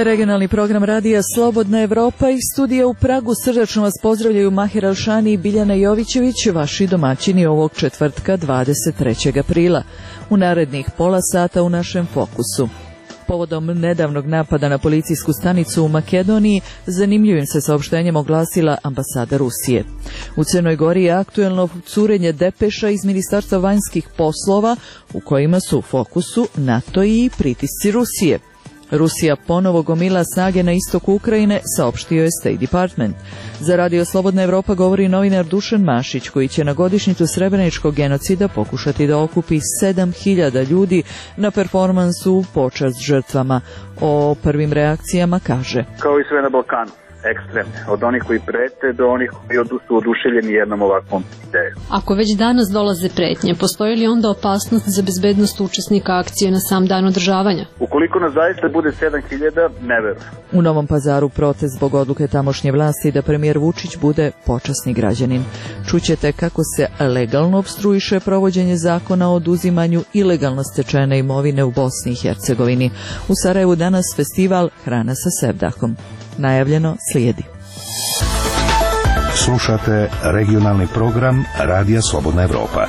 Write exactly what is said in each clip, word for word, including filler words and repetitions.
je regionalni program radija Slobodna Evropa i studija u Pragu. Srdačno vas pozdravljaju Mahir Alšani i Biljana Jovićević, vaši domaćini ovog četvrtka dvadeset trećeg aprila. U narednih pola sata u našem fokusu. Povodom nedavnog napada na policijsku stanicu u Makedoniji, zanimljivim se saopštenjem oglasila ambasada Rusije. U Crnoj Gori je aktuelno curenje depeša iz Ministarstva vanjskih poslova, u kojima su u fokusu NATO i pritisci Rusije. Rusija ponovo gomila snage na istoku Ukrajine, saopštio je State Department. Za Radio Slobodna Evropa govori novinar Dušan Mašić, koji će na godišnjicu srebreničkog genocida pokušati da okupi sedam hiljada ljudi na performansu u počast žrtvama. O prvim reakcijama kaže: Kao i sve na Balkanu, ekstremne, od onih koji prete do onih koji su oduševljeni jednom ovakvom idejom. Ako već danas dolaze pretnje, postoji li onda opasnost za bezbednost učesnika akcije na sam dan održavanja? Ukoliko nas zaista bude sedam hiljada, ne verujem. U Novom Pazaru protest zbog odluke tamošnje vlasti da premijer Vučić bude počasni građanin. Čućete kako se legalno opstruiše provođenje zakona o oduzimanju ilegalno stečene imovine u Bosni i Hercegovini. U Sarajevu danas festival Hrana sa sevdahom. Najavljeno slijedi. Slušate regionalni program Radija Slobodna Evropa.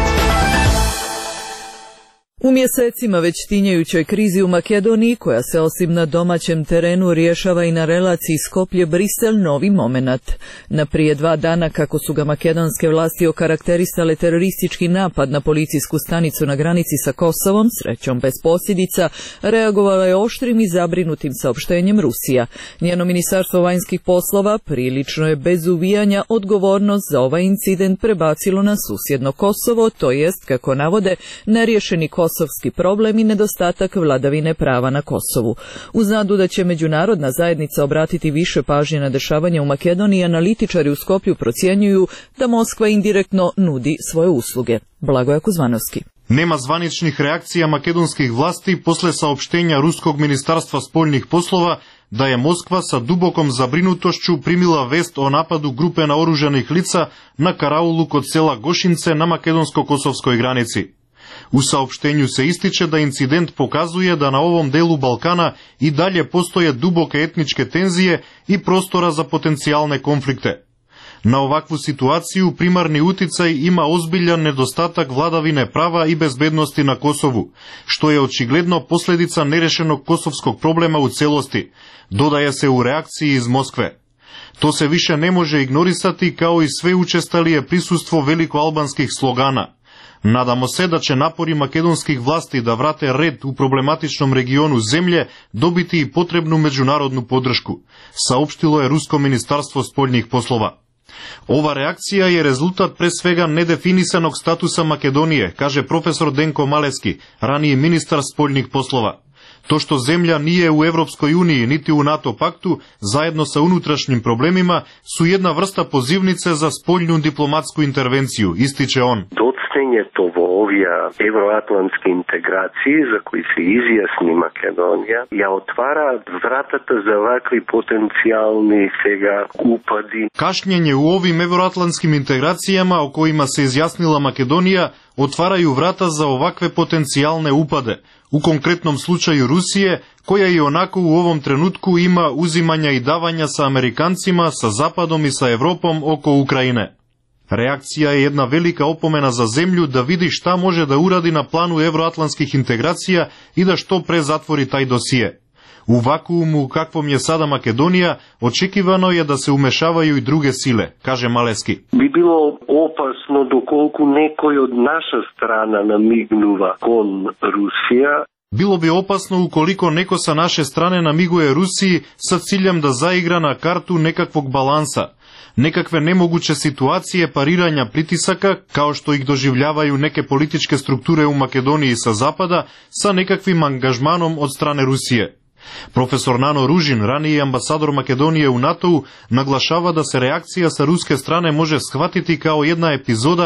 U mjesecima već tinjajućoj krizi u Makedoniji, koja se osim na domaćem terenu rješava i na relaciji Skoplje-Brisel, novi momenat. Na prije dva dana, kako su ga makedonske vlasti okarakterisale teroristički napad na policijsku stanicu na granici sa Kosovom, srećom bez posljedica, reagovala je oštrim i zabrinutim saopštenjem Rusija. Njeno ministarstvo vanjskih poslova prilično je bez uvijanja odgovornost za ovaj incident prebacilo na susjedno Kosovo, to jest, kako navode, neriješeni kosovski problem i nedostatak vladavine prava na Kosovu. Uz nadu da će međunarodna zajednica obratiti više pažnje na dešavanja u Makedoniji, analitičari u Skoplju procjenjuju da Moskva indirektno nudi svoje usluge. Blagoje Kuzmanovski. Nema zvaničnih reakcija makedonskih vlasti posle saopštenja Ruskog ministarstva spoljnih poslova da je Moskva sa dubokom zabrinutošću primila vest o napadu grupe naoružanih lica na karaulu kod sela Gošince na makedonsko-kosovskoj granici. U saopštenju se ističe da incident pokazuje da na ovom delu Balkana i dalje postoje duboke etničke tenzije i prostora za potencijalne konflikte. Na ovakvu situaciju primarni uticaj ima ozbiljan nedostatak vladavine prava i bezbednosti na Kosovu, što je očigledno posljedica nerešenog kosovskog problema u celosti, dodaje se u reakciji iz Moskve. To se više ne može ignorisati, kao i sve učestalije prisustvo velikoalbanskih slogana. Nadamo se da će napori makedonskih vlasti da vrate red u problematičnom regionu zemlje dobiti i potrebnu međunarodnu podršku, saopštilo je Rusko ministarstvo spoljnih poslova. Ova reakcija je rezultat pre svega nedefinisanog statusa Makedonije, kaže profesor Denko Maleski, raniji ministar spoljnih poslova. To što zemlja nije u Evropskoj uniji niti u NATO paktu, zajedno sa unutrašnjim problemima, su jedna vrsta pozivnice za spoljnu diplomatsku intervenciju, ističe on. Docnjenje tovovija evroatlantske integracije za koji se izjasni Makedonija, ja otvara vratata za ovakvi potencijalni svega upadi. Kašnjenje u ovim evroatlantskim integracijama o kojima se izjasnila Makedonija otvaraju vrata za ovakve potencijalne upade, u konkretnom slučaju Rusije, koja i onako u ovom trenutku ima uzimanja i davanja sa Amerikancima, sa Zapadom i sa Evropom oko Ukrajine. Reakcija je jedna velika opomena za zemlju da vidi šta može da uradi na planu evroatlantskih integracija i da što pre zatvori taj dosije. U vakuumu kakvom je sada Makedonija, očekivano je da se umešavaju i druge sile, kaže Maleski. Bi bilo opasno dokoliko nekoj od naša strana namignuva kon Rusija. Bilo bi opasno ukoliko neko sa naše strane namiguje Rusiji sa ciljem da zaigra na kartu nekakvog balansa, nekakve nemoguće situacije pariranja pritisaka, kao što ih doživljavaju neke političke strukture u Makedoniji sa zapada, sa nekakvim angažmanom od strane Rusije. Profesor Nano Ružin, raniji ambasador Makedonije u NATO-u, naglašava da se reakcija sa ruske strane može shvatiti kao jedna epizoda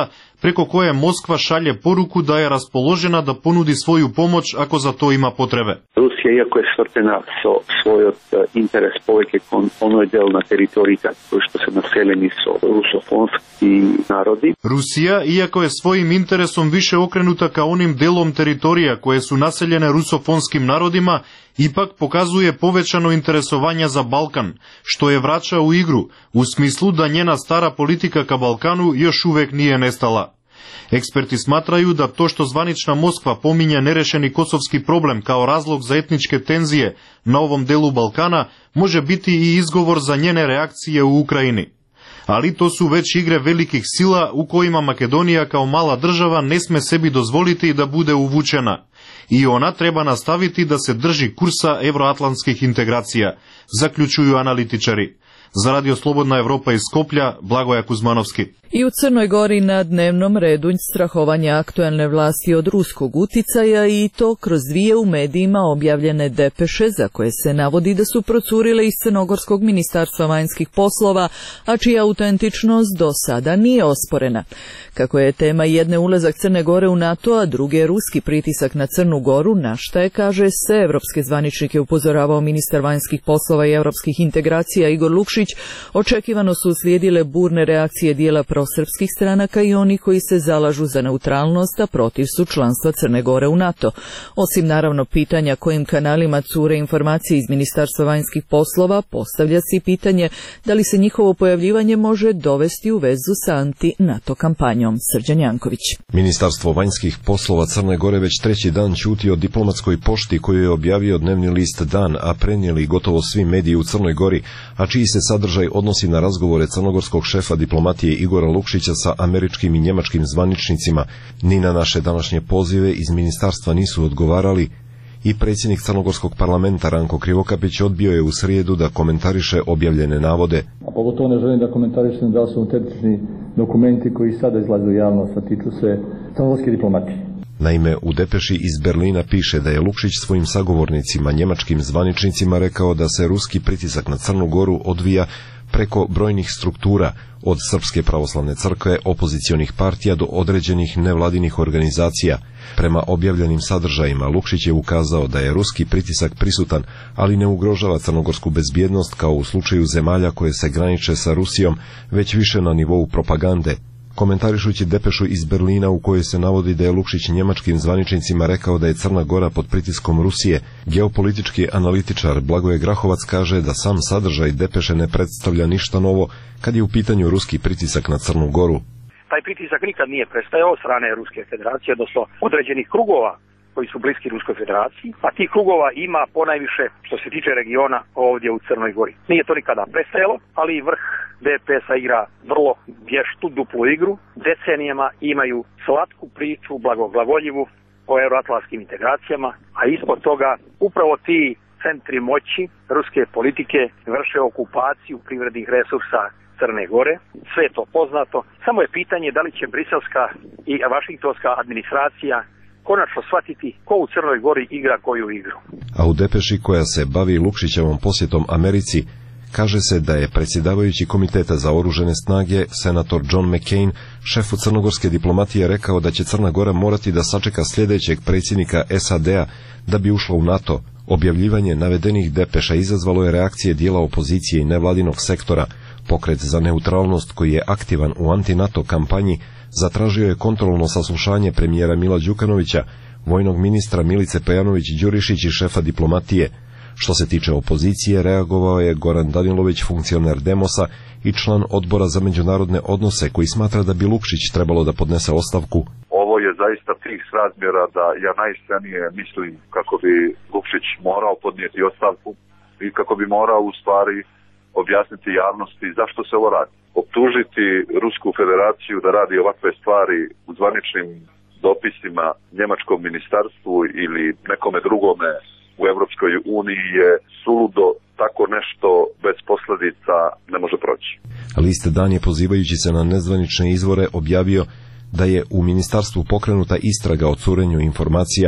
preko koje Moskva šalje poruku da je raspoložena da ponudi svoju pomoć ako za to ima potrebe. Rusija, iako je svrtena so svoj interes povijek kon onoj del na teritoriji koji što se naseljeni su rusofonski narodi. Rusija, iako je svojim interesom više okrenuta ka onim delom teritorija koje su naseljene rusofonskim narodima, ipak pokazuje povećano interesovanje za Balkan, što je vraća u igru, u smislu da njena stara politika ka Balkanu još uvek nije nestala. Eksperti smatraju da to što zvanična Moskva pominje nerešeni kosovski problem kao razlog za etničke tenzije na ovom delu Balkana može biti i izgovor za njene reakcije u Ukrajini. Ali to su već igre velikih sila u kojima Makedonija kao mala država ne sme sebi dozvoliti da bude uvučena. I ona treba nastaviti da se drži kursa evroatlantskih integracija, zaključuju analitičari. Za Radio Slobodna Evropa iz Skoplja, Blagoja Kuzmanovski. I u Crnoj Gori na dnevnom redu strahovanje aktuelne vlasti od ruskog uticaja i to kroz dvije u medijima objavljene depeše za koje se navodi da su procurile iz Crnogorskog ministarstva vanjskih poslova, a čija autentičnost do sada nije osporena. Kako je tema jedne ulazak Crne Gore u NATO, a druge ruski pritisak na Crnu Goru, na šta je, kaže, sve evropske zvaničnike upozoravao ministar vanjskih poslova i evropskih integracija Igor Lukšić, očekivano su uslijedile burne reakcije dijela prosrpskih stranaka i oni koji se zalažu za neutralnost, a protiv su članstva Crne Gore u NATO. Osim naravno pitanja kojim kanalima cure informacije iz Ministarstva vanjskih poslova, postavlja se i pitanje da li se njihovo pojavljivanje može dovesti u vezu sa anti-NATO kampanjom. Srđan Janković. Ministarstvo vanjskih poslova Crne Gore već treći dan ćuti o diplomatskoj pošti koju je objavio dnevni list Dan, a prenijeli gotovo svi mediji u Crnoj Gori, a čiji se sadržaj odnosi na razgovore crnogorskog šefa diplomatije Igora Lukšića sa američkim i njemačkim zvaničnicima. Ni na naše današnje pozive iz ministarstva nisu odgovarali i predsjednik crnogorskog parlamenta Ranko Krivokapić odbio je u srijedu da komentariše objavljene navode. A pogotovo ne želim da komentarišem da su autentični dokumenti koji sada izlaze u javnost, a tiču se crnogorske diplomatije. Naime, u depeši iz Berlina piše da je Lukšić svojim sagovornicima, njemačkim zvaničnicima, rekao da se ruski pritisak na Crnu Goru odvija preko brojnih struktura, od Srpske pravoslavne crkve, opozicionih partija do određenih nevladinih organizacija. Prema objavljenim sadržajima, Lukšić je ukazao da je ruski pritisak prisutan, ali ne ugrožava crnogorsku bezbjednost kao u slučaju zemalja koje se graniče sa Rusijom, već više na nivou propagande. Komentarišući depešu iz Berlina u kojoj se navodi da je Lukšić njemačkim zvaničnicima rekao da je Crna Gora pod pritiskom Rusije, geopolitički analitičar Blagoje Grahovac kaže da sam sadržaj depeše ne predstavlja ništa novo kad je u pitanju ruski pritisak na Crnu Goru. Taj pritisak nikad nije prestajao od strane Ruske federacije, odnosno određenih krugova koji su bliski Ruskoj federaciji, a tih krugova ima ponajviše što se tiče regiona ovdje u Crnoj Gori. Nije to nikada prestajalo, ali i vrh D P S-a igra vrlo vještu, duplu igru. Decenijama imaju slatku priču, blagoglagoljivu o euroatlantskim integracijama, a ispod toga upravo ti centri moći ruske politike vrše okupaciju privrednih resursa Crne Gore. Sve je to poznato. Samo je pitanje da li će briselska i vašingtonska administracija konačno shvatiti ko u Crnoj Gori igra koju igru. A u depeši koja se bavi Lukšićevom posjetom Americi, kaže se da je predsjedavajući Komiteta za oružane snage, senator John McCain, šefu crnogorske diplomatije, rekao da će Crna Gora morati da sačeka sljedećeg predsjednika S A D-a da bi ušla u NATO. Objavljivanje navedenih depeša izazvalo je reakcije dijela opozicije i nevladinog sektora. Pokret za neutralnost, koji je aktivan u anti-NATO kampanji, zatražio je kontrolno saslušanje premijera Mila Đukanovića, vojnog ministra Milice Pejanović-Đurišić i šefa diplomatije. Što se tiče opozicije, reagovao je Goran Danilović, funkcioner Demosa i član odbora za međunarodne odnose, koji smatra da bi Lukšić trebalo da podnese ostavku. Ovo je zaista tih razmjera da ja najiskrenije mislim kako bi Lukšić morao podnijeti ostavku i kako bi morao u stvari objasniti javnosti zašto se ovo radi. Optužiti Rusku federaciju da radi ovakve stvari u zvaničnim dopisima njemačkom ministarstvu ili nekome drugome u Europskoj uniji je suludo, tako nešto bez posljedica ne može proći. List Dan je, pozivajući se na nezvanične izvore, objavio da je u ministarstvu pokrenuta istraga o curenju informacija.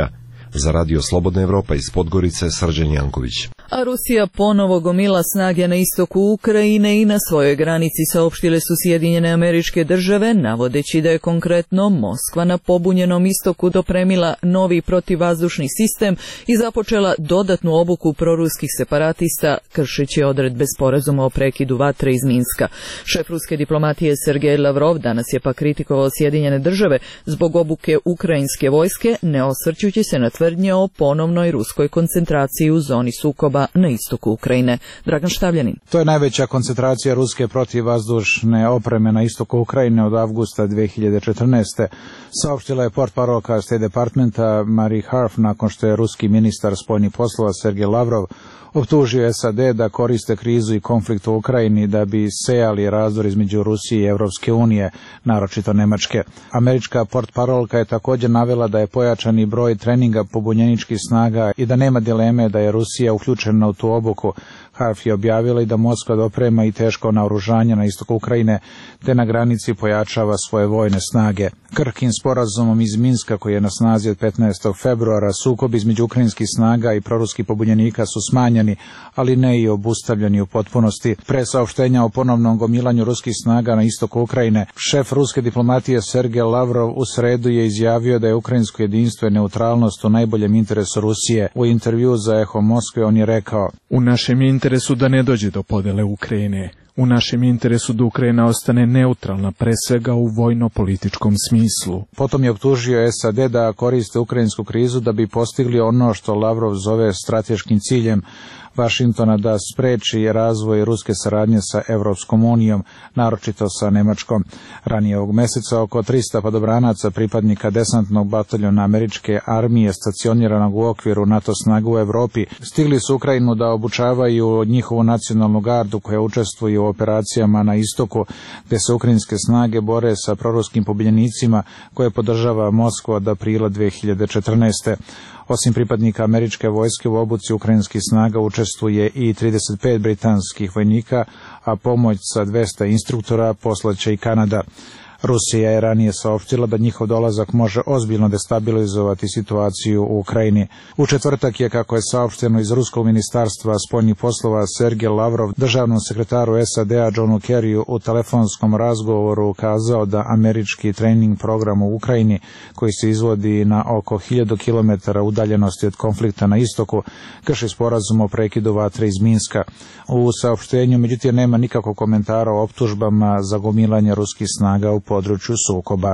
Za radio Slobodna Evropa iz Podgorice, Srđan Janković. A Rusija ponovo gomila snage na istoku Ukrajine i na svojoj granici, saopštile su Sjedinjene Američke Države, navodeći da je konkretno Moskva na pobunjenom istoku dopremila novi protivvazdušni sistem i započela dodatnu obuku proruskih separatista, kršeći odredbe sporazuma o prekidu vatre iz Minska. Šef ruske diplomatije Sergej Lavrov danas je pa kritikovao Sjedinjene Države zbog obuke ukrajinske vojske, ne osvrćući se na tvrdnje o ponovnoj ruskoj koncentraciji u zoni sukoba na istoku Ukrajine. Dragan Štavljanin. To je najveća koncentracija ruske protivvazdušne opreme na istoku Ukrajine od avgusta dve hiljade četrnaeste. Saopštila je portparolka State Departmenta Marie Harf nakon što je ruski ministar spoljnih poslova Sergej Lavrov optužio S A D da koriste krizu i konflikt u Ukrajini da bi sejali razdor između Rusije i Evropske unije, naročito Nemačke. Američka portparolka je također navela da je pojačani broj treninga pobunjeničkih snaga i da nema dileme da je Rusija uključena u tu obuku. Harf je objavila i da Moskva doprema i teško naoružanje na istoku Ukrajine, te na granici pojačava svoje vojne snage. Krhkim sporazumom iz Minska, koji je na snazi od petnaestog februara, sukob između ukrajinskih snaga i proruskih pobunjenika su smanjeni, ali ne i obustavljeni u potpunosti. Pre saopštenja o ponovnom gomilanju ruskih snaga na istoku Ukrajine, šef ruske diplomatije Sergej Lavrov u sredu je izjavio da je ukrajinsko jedinstvo i neutralnost u najboljem interesu Rusije. U intervju za Eho Moskve on je rekao: U našem interesu da ne dođe do podele Ukrajine. U našem interesu da Ukrajina ostane neutralna, pre svega u vojno-političkom smislu. Potom je optužio S A D da koriste ukrajinsku krizu da bi postigli ono što Lavrov zove strateškim ciljem Vašingtona da spreči razvoj ruske saradnje sa Evropskom unijom, naročito sa Nemačkom. Ranije ovog meseca oko tristo padobranaca pripadnika desantnog bataljona američke armije stacioniranog u okviru NATO snaga u Evropi stigli su Ukrajinu da obučavaju njihovu nacionalnu gardu koja učestvuje u operacijama na istoku, gde se ukrajinske snage bore sa proruskim pobunjenicima koje podržava Moskva od aprila dve hiljade četrnaeste. Osim pripadnika američke vojske u obuci ukrajinskih snaga učestvuje i trideset pet britanskih vojnika, a pomoć sa dvesta instruktora poslaće i Kanada. Rusija je ranije saopštila da njihov dolazak može ozbiljno destabilizovati situaciju u Ukrajini. U četvrtak je, kako je saopšteno iz Ruskog ministarstva spoljnih poslova, Sergej Lavrov državnom sekretaru S A D-a Johnu Kerryu u telefonskom razgovoru kazao da američki trening program u Ukrajini, koji se izvodi na oko hiljadu kilometara udaljenosti od konflikta na istoku, krši sporazum o prekidu vatre iz Minska. U saopštenju, međutim, nema nikakvog komentara o optužbama za gomilanje ruskih snaga u području sukoba.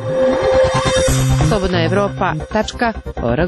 slobodna evropa tačka org.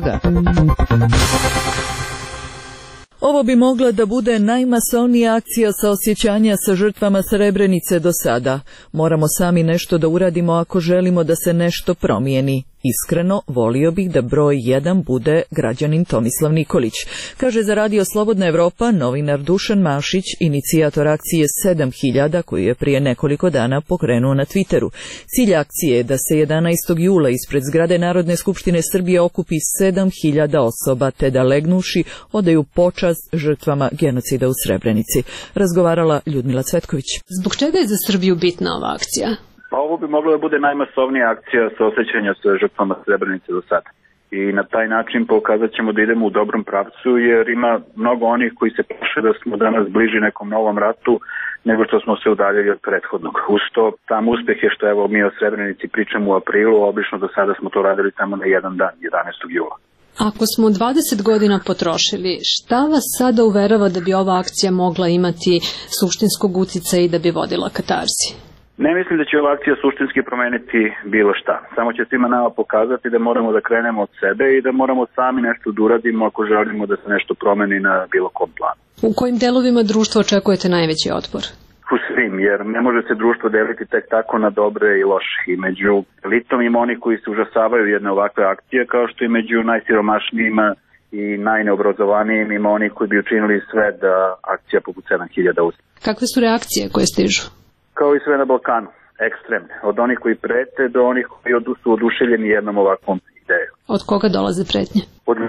Ovo bi mogla da bude najmasovnija akcija saosjećanja sa žrtvama Srebrenice do sada. Moramo sami nešto da uradimo ako želimo da se nešto promijeni. Iskreno, volio bih da broj jedan bude građanin Tomislav Nikolić, kaže za radio Slobodna Evropa novinar Dušan Mašić, inicijator akcije sedam hiljada koju je prije nekoliko dana pokrenuo na Twitteru. Cilj akcije je da se jedanaestog jula ispred zgrade Narodne skupštine Srbije okupi sedam hiljada osoba, te da legnuši odaju počast žrtvama genocida u Srebrenici. Razgovarala Ljudmila Cvetković. Zbog čega je za Srbiju bitna ova akcija? Pa ovo bi moglo da bude najmasovnija akcija saosećanja sa žrtvama Srebrenice do sada. I na taj način pokazat ćemo da idemo u dobrom pravcu, jer ima mnogo onih koji se plaše da smo danas bliži nekom novom ratu nego što smo se udaljili od prethodnog. Uz to, tam uspeh je što evo mi o Srebrenici pričamo u aprilu, obično do sada smo to radili samo na jedan dan, jedanaestog jula. Ako smo dvadeset godina potrošili, šta vas sada uverava da bi ova akcija mogla imati suštinskog uticaja i da bi vodila katarzi? Ne mislim da će ova akcija suštinski promeniti bilo šta. Samo će svima nama pokazati da moramo da krenemo od sebe i da moramo sami nešto da uradimo ako želimo da se nešto promeni na bilo kom planu. U kojim delovima društva očekujete najveći otpor? U svim, jer ne može se društvo deliti tek tako na dobre i loše. I među elitom ima oni koji se užasavaju jedne ovakve akcije, kao što i među najsiromašnijima i najneobrazovanijim ima oni koji bi učinili sve da akcija poput sedam hiljada uspe. Kakve su reakcije koje stižu? Kao i sve na Balkanu, ekstremne. Od onih koji prete do onih koji su oduševljeni jednom ovakvom idejom. Od koga dolaze pretnje? Od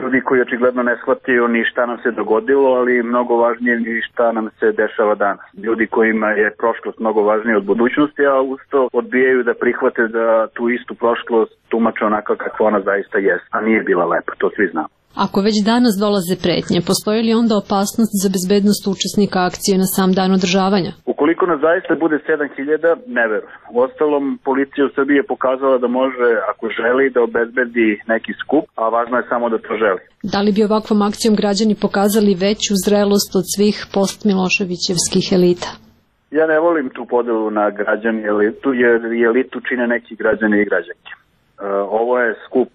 ljudi koji očigledno ne shvataju ni šta nam se dogodilo, ali mnogo važnije ni šta nam se dešava danas. Ljudi kojima je prošlost mnogo važnija od budućnosti, a usto odbijaju da prihvate da tu istu prošlost tumače onako kako ona zaista jest, a nije bila lepa, to svi znamo. Ako već danas dolaze pretnje, postoji li onda opasnost za bezbednost učesnika akcije na sam dan održavanja? Ukoliko nas zaista bude sedam hiljada, ne verujem. Uostalom, policija u Srbiji je pokazala da može, ako želi, da obezbedi neki skup, a važno je samo da to želi. Da li bi ovakvom akcijom građani pokazali veću zrelost od svih post-Miloševićevskih elita? Ja ne volim tu podelu na građani i elitu, jer elitu čine neki građani i građanke. Ovo je skup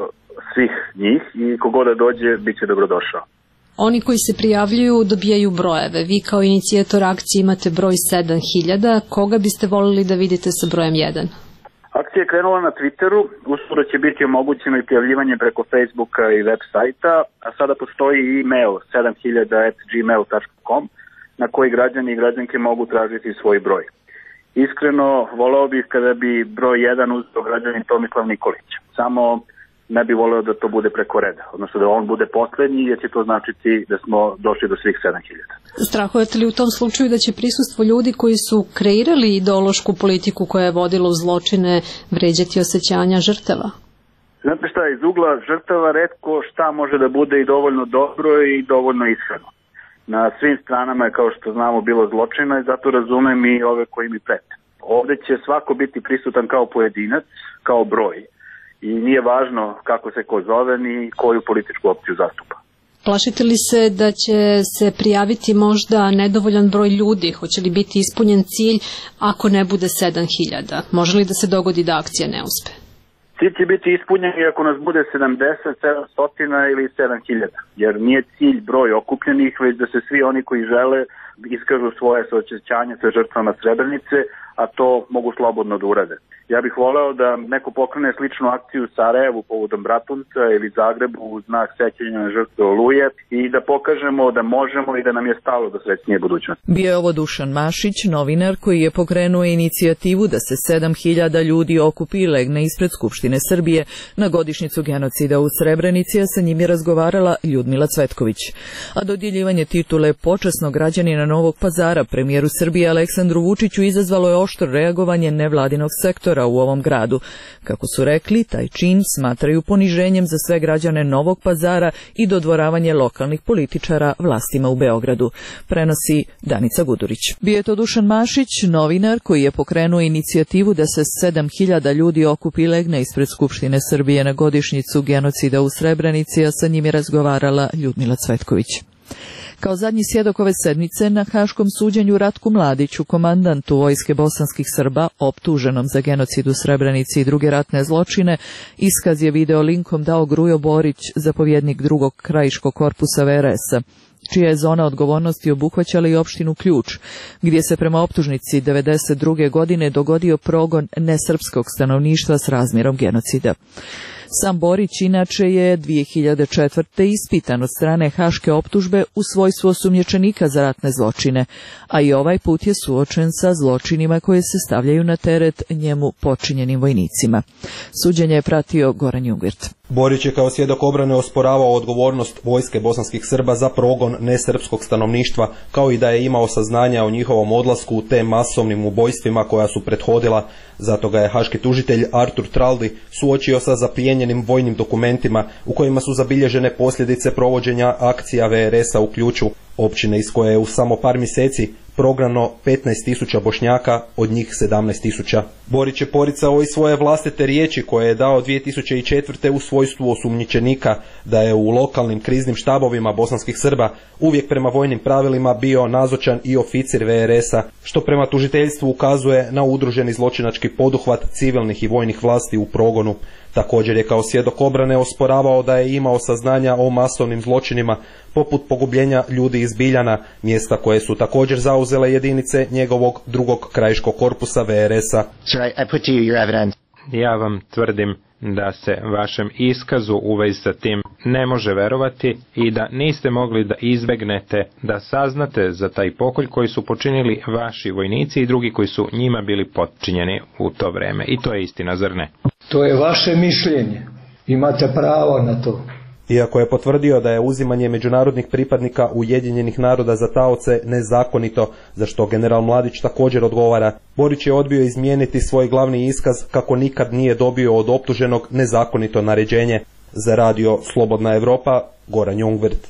svih njih i kogoda da dođe, bit će dobrodošao. Oni koji se prijavljuju dobijaju brojeve. Vi kao inicijator akcije imate broj sedam hiljada. Koga biste volili da vidite sa brojem jedan? Akcija je krenula na Twitteru, uskoro će biti omogućeno i prijavljivanje preko Facebooka i web sajta, a sada postoji i e-mail sedam hiljada at gmail dot com na koji građani i građanke mogu tražiti svoj broj. Iskreno, voleo bih kada bi broj jedan uzeo građanin Tomislav Nikolić. Samo ne bi voleo da to bude preko reda, odnosno da on bude poslednji, jer će to značiti da smo došli do svih sedam hiljada. Strahujete li u tom slučaju da će prisustvo ljudi koji su kreirali ideološku politiku koja je vodila u zločine vređati osjećanja žrtava? Znate šta, iz ugla žrtava retko šta može da bude i dovoljno dobro i dovoljno ishrano. Na svim stranama je, kao što znamo, bilo zločina i zato razumem i ove koji mi prete. Ovde će svako biti prisutan kao pojedinac, kao broj. I nije važno kako se ko zove ni koju političku opciju zastupa. Plašite li se da će se prijaviti možda nedovoljan broj ljudi? Hoće li biti ispunjen cilj ako ne bude sedam hiljada? Može li da se dogodi da akcija ne uspe? Cilj će biti ispunjen i ako nas bude sedamdeset, sedamsto ili sedam hiljada. Jer nije cilj broj okupljenih, već da se svi oni koji žele iskažu svoje suosjećanje sa žrtvama Srebrenice, a to mogu slobodno da urade. Ja bih voleo da neko pokrene sličnu akciju u Sarajevu povodom Bratunca ili Zagrebu u znak sećanja na žrtve Oluje i da pokažemo da možemo i da nam je stalo do srećnije budućnosti. Bio je ovo Dušan Mašić, novinar koji je pokrenuo inicijativu da se sedam hiljada ljudi okupi i legne ispred Skupštine Srbije na godišnjicu genocida u Srebrenici, a sa njim je razgovarala Ljudmila Cvetković. A dodjeljivanje titule počasnog građanina Novog Pazara premijeru Srbije Aleksandru Vučiću izazvalo je oštro reagovanje nevladinog sektora u ovom gradu. Kako su rekli, taj čin smatraju poniženjem za sve građane Novog Pazara i dodvoravanje lokalnih političara vlastima u Beogradu. Prenosi Danica Gudurić. Bio je to Dušan Mašić, novinar koji je pokrenuo inicijativu da se sedam hiljada ljudi okupi i legne ispred Skupštine Srbije na godišnjicu genocida u Srebrenici, a sa njim je razgovarala Ljudmila Cvetković. Kao zadnji svjedok ove sedmice na haškom suđenju Ratku Mladiću, komandantu vojske bosanskih Srba, optuženom za genocid u Srebrenici i druge ratne zločine, iskaz je video linkom dao Grujo Borić, zapovjednik drugog krajiškog korpusa V R S-a, čija je zona odgovornosti obuhvaćala i opštinu Ključ, gdje se prema optužnici devedeset druge godine dogodio progon nesrpskog stanovništva s razmjerom genocida. Sam Borić inače je dvije hiljade četvrte ispitan od strane haške optužbe u svojstvu osumnjičenika za ratne zločine, a i ovaj put je suočen sa zločinima koje se stavljaju na teret njemu počinjenim vojnicima. Suđenje je pratio Goran Jungwirth. Borić je kao svjedok obrane osporavao odgovornost vojske bosanskih Srba za progon nesrpskog stanovništva, kao i da je imao saznanja o njihovom odlasku u te masovnim ubojstvima koja su prethodila. Zato ga je haški tužitelj Artur Traldi suočio sa zaplijenjenim vojnim dokumentima u kojima su zabilježene posljedice provođenja akcija V R S-a u Ključu, općine iz koje je u samo par mjeseci prognano petnaest tisuća Bošnjaka, od njih sedamnaest tisuća. Borić je poricao i svoje vlastite riječi koje je dao dvije tisuće četvrte u svojstvu osumnjičenika, da je u lokalnim kriznim štabovima bosanskih Srba uvijek prema vojnim pravilima bio nazočan i oficir V R S-a, što prema tužiteljstvu ukazuje na udruženi zločinački poduhvat civilnih i vojnih vlasti u progonu. Također je kao svjedok obrane osporavao da je imao saznanja o masovnim zločinima, poput pogubljenja ljudi iz Biljana, mjesta koje su također zauzele jedinice njegovog drugog krajiškog korpusa V R S-a. Ja vam tvrdim da se vašem iskazu u vezi sa tim ne može verovati i da niste mogli da izbegnete da saznate za taj pokolj koji su počinili vaši vojnici i drugi koji su njima bili potčinjeni u to vreme. I to je istina, zar ne? To je vaše mišljenje. Imate pravo na to. Iako je potvrdio da je uzimanje međunarodnih pripadnika Ujedinjenih naroda za taoce nezakonito, za što general Mladić također odgovara, Borić je odbio izmijeniti svoj glavni iskaz kako nikad nije dobio od optuženog nezakonito naređenje. Za radio Slobodna Evropa, Goran Jungwirth.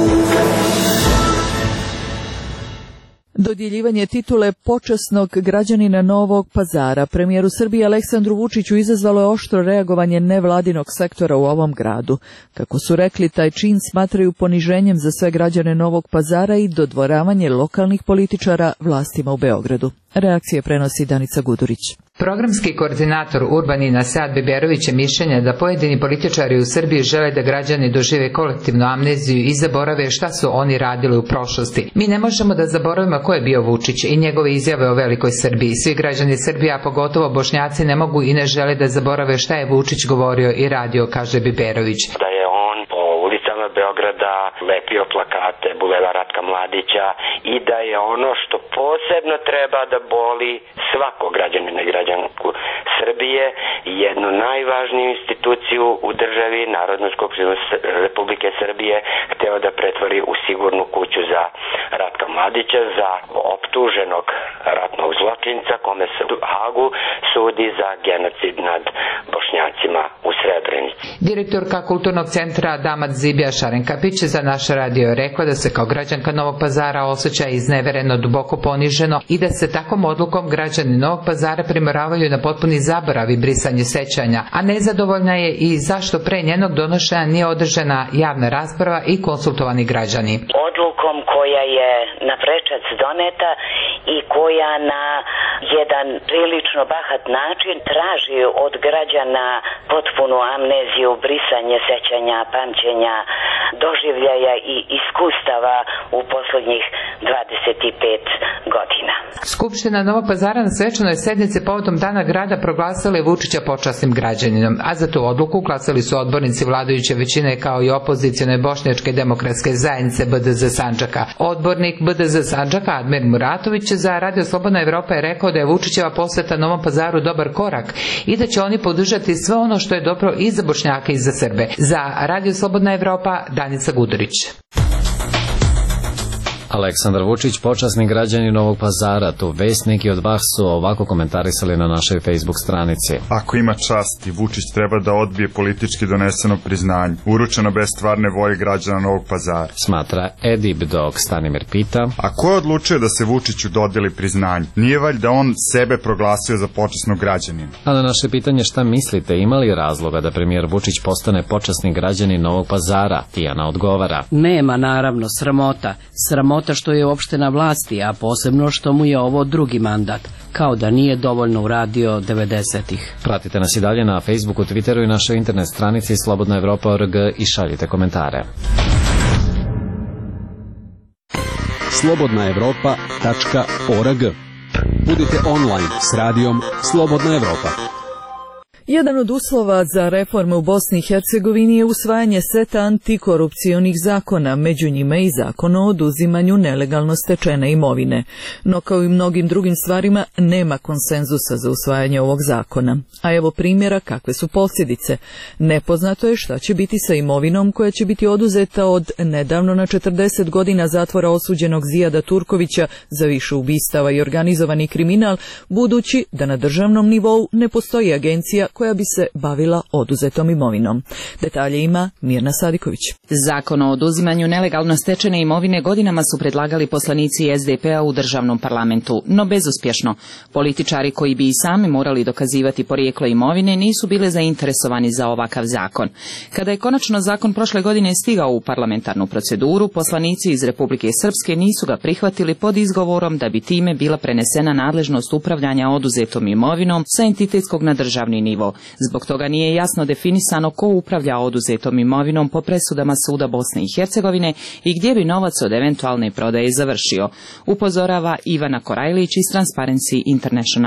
Dodjeljivanje titule počasnog građanina Novog Pazara premijeru Srbije Aleksandru Vučiću izazvalo je oštro reagovanje nevladinog sektora u ovom gradu. Kako su rekli, taj čin smatraju poniženjem za sve građane Novog Pazara i dodvoravanje lokalnih političara vlastima u Beogradu. Reakcije prenosi Danica Gudurić. Programski koordinator Urbanina Sead Biberović je mišljenja da pojedini političari u Srbiji žele da građani dožive kolektivnu amneziju i zaborave šta su oni radili u prošlosti. Mi ne možemo da zaboravimo ko je bio Vučić i njegove izjave o velikoj Srbiji. Svi građani Srbije, a pogotovo Bošnjaci, ne mogu i ne žele da zaborave šta je Vučić govorio i radio, kaže Biberović. Da je on po ulicama Beograda lepio plakate Bulevar Ratka Mladića i da je ono što posebno treba da boli svako građanina i građanku Srbije, jednu najvažniju instituciju u državi, Narodnu skupštinu Republike Srbije, hteo da pretvori u sigurnu kuću za Ratka Mladića, za optuženog ratnog zločinca kome se u Hagu sudi za genocid nad Bošnjacima u Srebrenici. Direktorka Kulturnog centra Damat Zibija Šarenkapić za naš radio je rekla da se kao građanka Novog Pazara osjeća iznevereno, duboko poniženo i da se takvom odlukom građani Novog Pazara primoravaju na potpuni zaborav i brisanje sećanja, a nezadovoljna je i zašto pre njenog donošenja nije održana javna rasprava i konsultovani građani. Odlukom koja je na prečac doneta i koja na jedan prilično bahat način traži od građana potpunu amneziju, brisanje sećanja, pamćenja, doživljaja i iskustava u poslednjih dvadeset pet godina. Skupština Novog Pazara na svečanoj sednici povodom Dana grada proglasila je Vučića počasnim građaninom, a za tu odluku glasali su odbornici vladajuće većine kao i opozicione Bošnjačke demokratske zajednice B D Z Sandžaka. Odbornik B D Z Sandžaka Admir Muratović za Radio Slobodna Evropa je rekao da je Vučićeva poseta Novom Pazaru dobar korak i da će oni podržati sve ono što je dobro i za Bošnjake i za Srbe. Za Radio Slobodna Evropa, Danica Gudurić. Aleksandar Vučić, počasni građanin Novog Pazara, tu vest neki od vas su ovako komentarisali na našoj Facebook stranici. Ako ima časti, Vučić treba da odbije politički doneseno priznanje, uručeno bez stvarne volje građana Novog Pazara. Smatra Edip, dok Stanimir pita. A ko je odlučio da se Vučiću dodeli priznanje? Nije valjda on sebe proglasio za počasnog građanina? A na naše pitanje šta mislite, ima li razloga da premijer Vučić postane počasni građanin Novog Pazara? Tijana odgovara. Nema, naravno, sramota. Sramota što je uopšte na vlasti, a posebno što mu je ovo drugi mandat, kao da nije dovoljno uradio devedesetih. Pratite nas i dalje na Facebooku, Twitteru i našoj internet stranici slobodna evropa tačka org i šaljite komentare. slobodna evropa tačka org. Budite online s radijom Slobodna Evropa. Jedan od uslova za reforme u Bosni i Hercegovini je usvajanje seta antikorupcionih zakona, među njima i zakon o oduzimanju nelegalno stečene imovine. No kao i mnogim drugim stvarima nema konsenzusa za usvajanje ovog zakona. A evo primjera kakve su posljedice. Nepoznato je šta će biti sa imovinom koja će biti oduzeta od nedavno na četrdeset godina zatvora osuđenog Zijada Turkovića za više ubistava i organizovani kriminal, budući da na državnom nivou ne postoji agencija koja bi se bavila oduzetom imovinom. Detalje ima Mirna Sadiković. Zakon o oduzimanju nelegalno stečene imovine godinama su predlagali poslanici S D P-a u državnom parlamentu, no bezuspješno. Političari koji bi i sami morali dokazivati porijeklo imovine nisu bile zainteresovani za ovakav zakon. Kada je konačno zakon prošle godine stigao u parlamentarnu proceduru, poslanici iz Republike Srpske nisu ga prihvatili pod izgovorom da bi time bila prenesena nadležnost upravljanja oduzetom imovinom sa entitetskog na državni nivo. Zbog toga nije jasno definisano ko upravlja oduzetom imovinom po presudama Suda Bosne i Hercegovine i gdje bi novac od eventualne prodaje završio, upozorava Ivana Korajlić iz Transparency Internationala.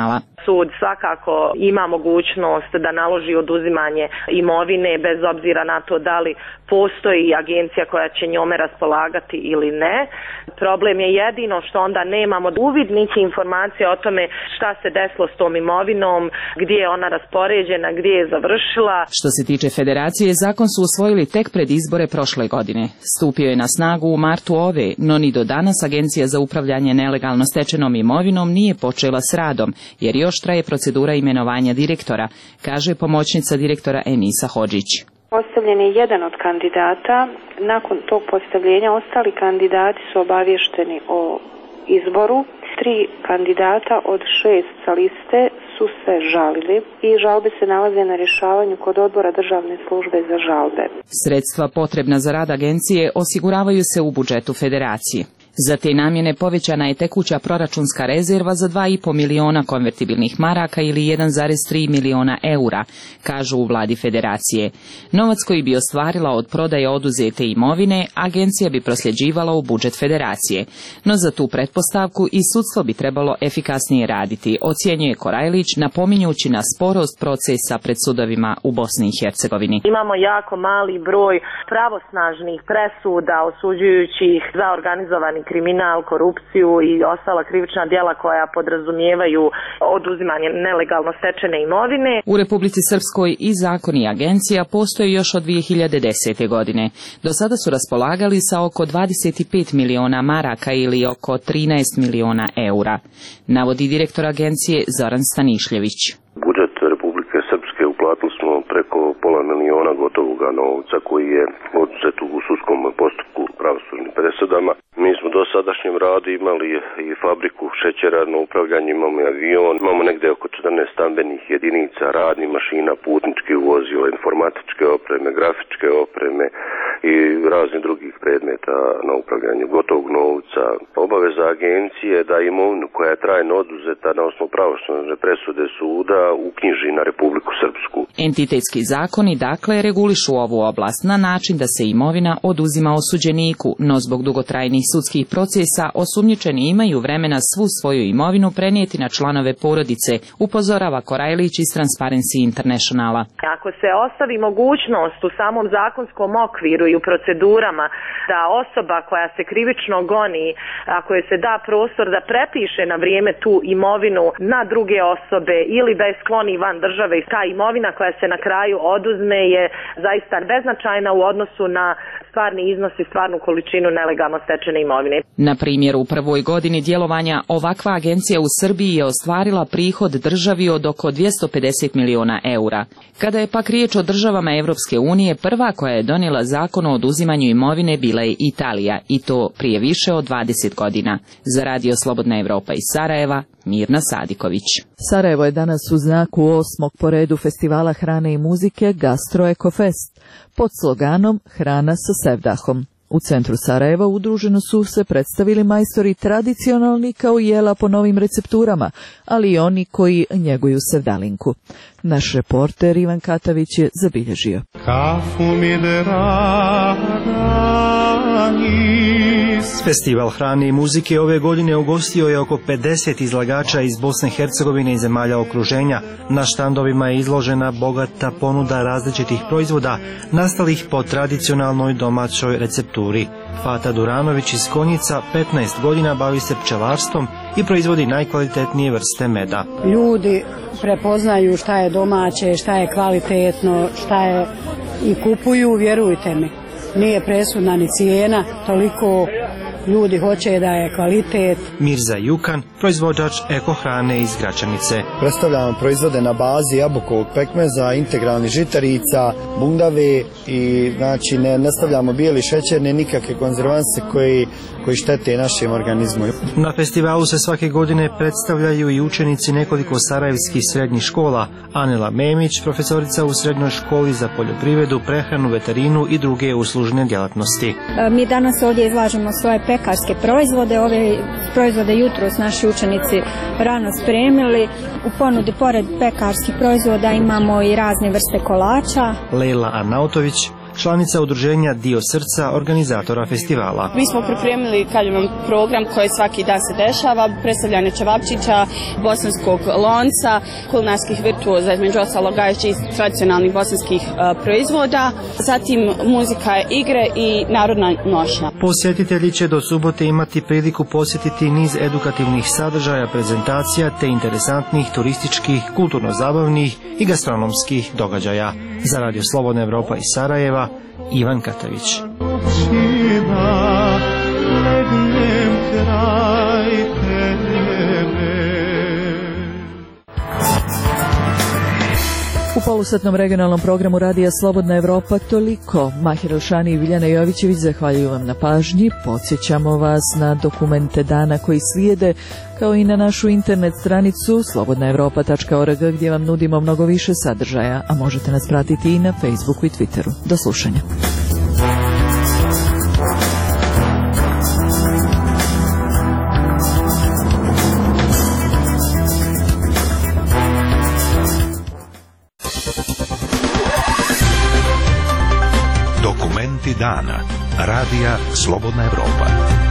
sud svakako ima mogućnost da naloži oduzimanje imovine bez obzira na to da li postoji agencija koja će njome raspolagati ili ne. Problem je jedino što onda nemamo uvid niti informacije o tome šta se desilo s tom imovinom, gdje je ona raspoređena, gdje je završila. Što se tiče federacije, zakon su usvojili tek pred izbore prošle godine. Stupio je na snagu u martu ove, no ni do danas Agencija za upravljanje nelegalno stečenom imovinom nije počela s radom, jer još traje procedura imenovanja direktora, kaže pomoćnica direktora Enisa Hodžić. Postavljen je jedan od kandidata. Nakon tog postavljenja ostali kandidati su obavješteni o izboru. Tri kandidata od šest sa liste su se žalili i žalbe se nalaze na rješavanju kod odbora Državne službe za žalbe. Sredstva potrebna za rad agencije osiguravaju se u budžetu federacije. Za te namjene povećana je tekuća proračunska rezerva za dva i po miliona konvertibilnih maraka ili jedan zarez tri miliona eura, kažu u vladi federacije. Novac koji bi ostvarila od prodaje oduzete imovine, agencija bi prosljeđivala u budžet federacije. No za tu pretpostavku i sudstvo bi trebalo efikasnije raditi, ocjenjuje Korajlić, napominjući na sporost procesa pred sudovima u Bosni i Hercegovini. Imamo jako mali broj pravosnažnih presuda osuđujućih za organizovani kriminal, korupciju i ostala krivična djela koja podrazumijevaju oduzimanje nelegalno stečene imovine. U Republici Srpskoj i zakon i agencija postoje još od dvije hiljade desete. godine. Do sada su raspolagali sa oko dvadeset pet miliona maraka ili oko trinaest miliona eura, navodi direktor agencije Zoran Stanišljević. Budžet Republike Srpske uplatili smo preko pola miliona gotovoga novca koji je oduzet u sudskom postupku pravosudnim presudama. Mi smo do sadašnjem radu imali i fabriku šećera na upravljanje, imamo i avion, imamo negdje oko četrnaest stambenih jedinica, radnih mašina, putničkih vozila, informatičke opreme, grafičke opreme i raznih drugih predmeta na upravljanje gotovog novca. Obaveza agencije da imovinu koja je trajno oduzeta na osnovu pravosudne presude suda uknjiži na Republiku Srpsku. Entitetski zakoni dakle regulišu ovu oblast na način da se imovina oduzima osuđeniku, no zbog dugotrajnih sudskih procesa osumnjičeni imaju vremena svu svoju imovinu prenijeti na članove porodice, upozorava Korajlić iz Transparency Internationala. Ako se ostavi mogućnost u samom zakonskom okviru i u procedurama da osoba koja se krivično goni, ako je se da prostor da prepiše na vrijeme tu imovinu na druge osobe ili da je skloni van države i ta imovina koja se na kraju oduzme je zaista beznačajna u odnosu na stvarni iznos i stvarnu količinu nelegalno stečene imovine. Na primjer, u prvoj godini djelovanja ovakva agencija u Srbiji je ostvarila prihod državi od oko dvjesto pedeset miliona eura. Kada je pak riječ o državama Evropske unije, prva koja je donijela zakon o oduzimanju imovine bila je Italija, i to prije više od dvadeset godina. Za Radio Slobodna Evropa iz Sarajeva, Mirna Sadiković. Sarajevo je danas u znaku osmog po redu festivala hrane i muzike Gastro Eko Fest pod sloganom Hrana sa sevdahom. U centru Sarajeva udruženo su se predstavili majstori tradicionalni kao jela po novim recepturama, ali i oni koji njeguju sevdalinku. Naš reporter Ivan Katavić je zabilježio. Kafu mi Festival hrane i muzike ove godine ugostio je oko pedeset izlagača iz Bosne i Hercegovine i zemalja okruženja. Na štandovima je izložena bogata ponuda različitih proizvoda nastalih po tradicionalnoj domaćoj recepturi. Fata Duranović iz Konjica petnaest godina bavi se pčelarstvom i proizvodi najkvalitetnije vrste meda. Ljudi prepoznaju šta je domaće, šta je kvalitetno, šta je i kupuju, vjerujte mi. Nije presudna ni cijena, toliko ljudi hoće da je kvalitet. Mirza Jukan, proizvođač eko hrane iz Gračanice. Predstavljamo proizvode na bazi jabukovog pekmeza, integralnih žitarica, bundave i znači ne, ne stavljamo bijeli šećer, ne nikakve konzervanse koji, koji štete našem organizmu. Na festivalu se svake godine predstavljaju i učenici nekoliko sarajevskih srednjih škola. Anela Memić, profesorica u srednjoj školi za poljoprivredu, prehranu, veterinu i druge uslužne djelatnosti. Mi danas ovdje izlažemo svoje pekarske proizvode. Ove proizvode jutros naši učenici rano spremili. U ponudi pored pekarskih proizvoda imamo i razne vrste kolača. Lejla Arnautović, članica udruženja Dio srca, organizatora festivala. Mi smo pripremili kažem, program koji svaki dan se dešava, predstavljanje čevapčića, bosanskog lonca, kulinarskih virtuoza, između ostaloga iz tradicionalnih bosanskih uh, proizvoda, zatim muzika, igre i narodna nošnja. Posjetitelji će do subote imati priliku posjetiti niz edukativnih sadržaja, prezentacija te interesantnih turističkih, kulturno-zabavnih i gastronomskih događaja. Za Radio Slobodna Evropa iz Sarajeva, Ivan Katavić. U polusatnom regionalnom programu Radija Slobodna Evropa toliko. Mahir Elšani i Biljana Jovićević zahvaljuju vam na pažnji. Podsjećamo vas na dokumente dana koji slijede, kao i na našu internet stranicu slobodna evropa tačka org gdje vam nudimo mnogo više sadržaja, a možete nas pratiti i na Facebooku i Twitteru. Do slušanja. Dokumenti dana. Radija Slobodna Evropa.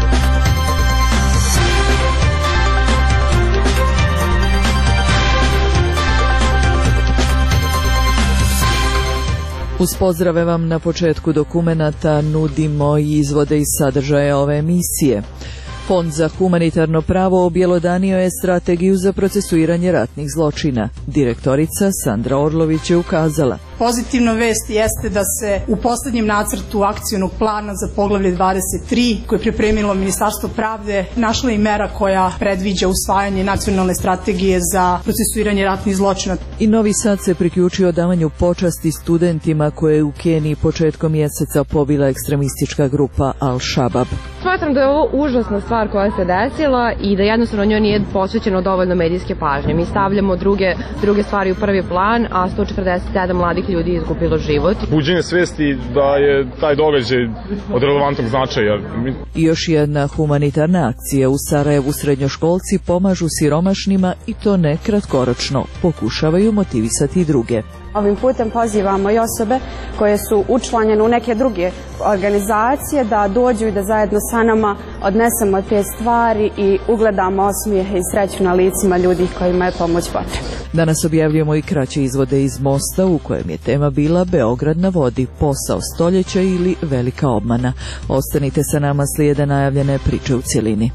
Uz pozdrave vam na početku dokumenata nudimo i izvode iz sadržaja ove emisije. Fond za humanitarno pravo objelodanio je strategiju za procesuiranje ratnih zločina. Direktorica Sandra Orlović je ukazala: Pozitivna vest jeste da se u poslednjem nacrtu akcionog plana za poglavlje dvadeset tri, koje je pripremilo Ministarstvo pravde, našla i mera koja predviđa usvajanje nacionalne strategije za procesuiranje ratnih zločina. I Novi Sad se priključio davanju počasti studentima koje je u Keniji početkom mjeseca pobila ekstremistička grupa Al-Shabaab. Smatram da je ovo užasna stvar koja se desila i da jednostavno njoj nije posvećeno dovoljno medijske pažnje. Mi stavljamo druge, druge stvari u prvi plan, a sto četrdeset sedam mladih ljudi je izgubilo život. Buđenje svesti da je taj događaj od relevantnog značaja. I još jedna humanitarna akcija. U Sarajevu srednjoškolci pomažu siromašnima i to ne kratkoročno. Pokušavaju motivisati i druge. Ovim putem pozivamo i osobe koje su učlanjene u neke druge organizacije da dođu i da zajedno sa nama odnesemo te stvari i ugledamo osmijehe i sreću na licima ljudi kojima je pomoć potrebna. Danas objavljujemo i kraće izvode iz Mosta u kojem je tema bila Beograd na vodi, posao stoljeća ili velika obmana. Ostanite sa nama, slijede najavljene priče u cjelini.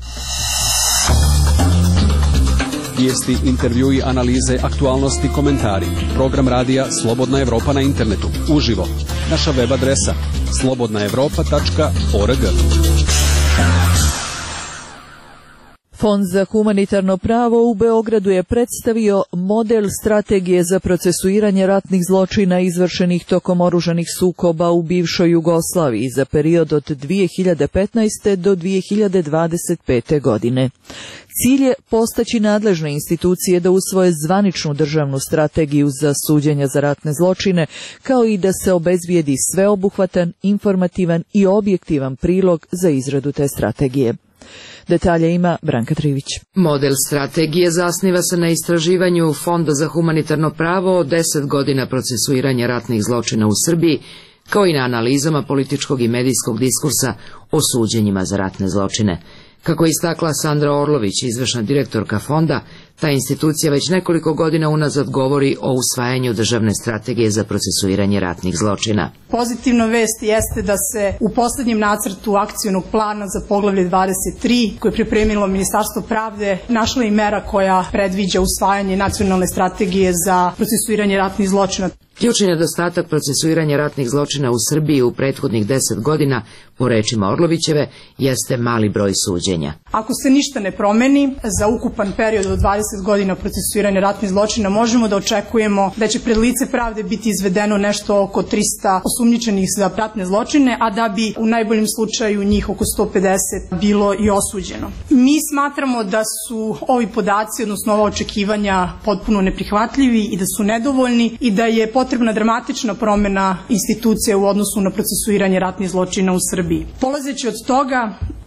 Vijesti, intervjui, analize, aktualnosti, komentari. Program radija Slobodna Evropa na internetu. Uživo. Naša web adresa slobodna evropa tačka org. Fond za humanitarno pravo u Beogradu je predstavio model strategije za procesuiranje ratnih zločina izvršenih tokom oružanih sukoba u bivšoj Jugoslaviji za period od dvije hiljade petnaeste. do dvije hiljade dvadeset pete. godine. Cilj je postaći nadležne institucije da usvoje zvaničnu državnu strategiju za suđenja za ratne zločine, kao i da se obezbijedi sveobuhvatan, informativan i objektivan prilog za izradu te strategije. Detalje ima Branka Trivić. Model strategije zasniva se na istraživanju Fonda za humanitarno pravo od deset godina procesuiranja ratnih zločina u Srbiji, kao i na analizama političkog i medijskog diskursa o suđenjima za ratne zločine. Kako je istakla Sandra Orlović, izvršna direktorka fonda, ta institucija već nekoliko godina unazad govori o usvajanju državne strategije za procesuiranje ratnih zločina. Pozitivna vest jeste da se u poslednjem nacrtu akcionog plana za poglavlje dvadeset tri, koje je pripremilo Ministarstvo pravde, našla i mera koja predviđa usvajanje nacionalne strategije za procesuiranje ratnih zločina. Ključni nedostatak procesuiranja ratnih zločina u Srbiji u prethodnih deset godina, po rečima Orlovićeve, jeste mali broj suđenja. Ako se ništa ne promeni, za ukupan period od dvadeset godina procesuiranja ratnih zločina možemo da očekujemo da će pred lice pravde biti izvedeno nešto oko trista osumnjičenih za ratne zločine, a da bi u najboljem slučaju njih oko sto pedeset bilo i osuđeno. Mi smatramo da su ovi podaci, odnosno ova očekivanja, potpuno neprihvatljivi i da su nedovoljni i da je potrebna dramatična promjena institucija u odnosu na procesuiranje ratnih zločina u Srbiji. Polazeći od toga,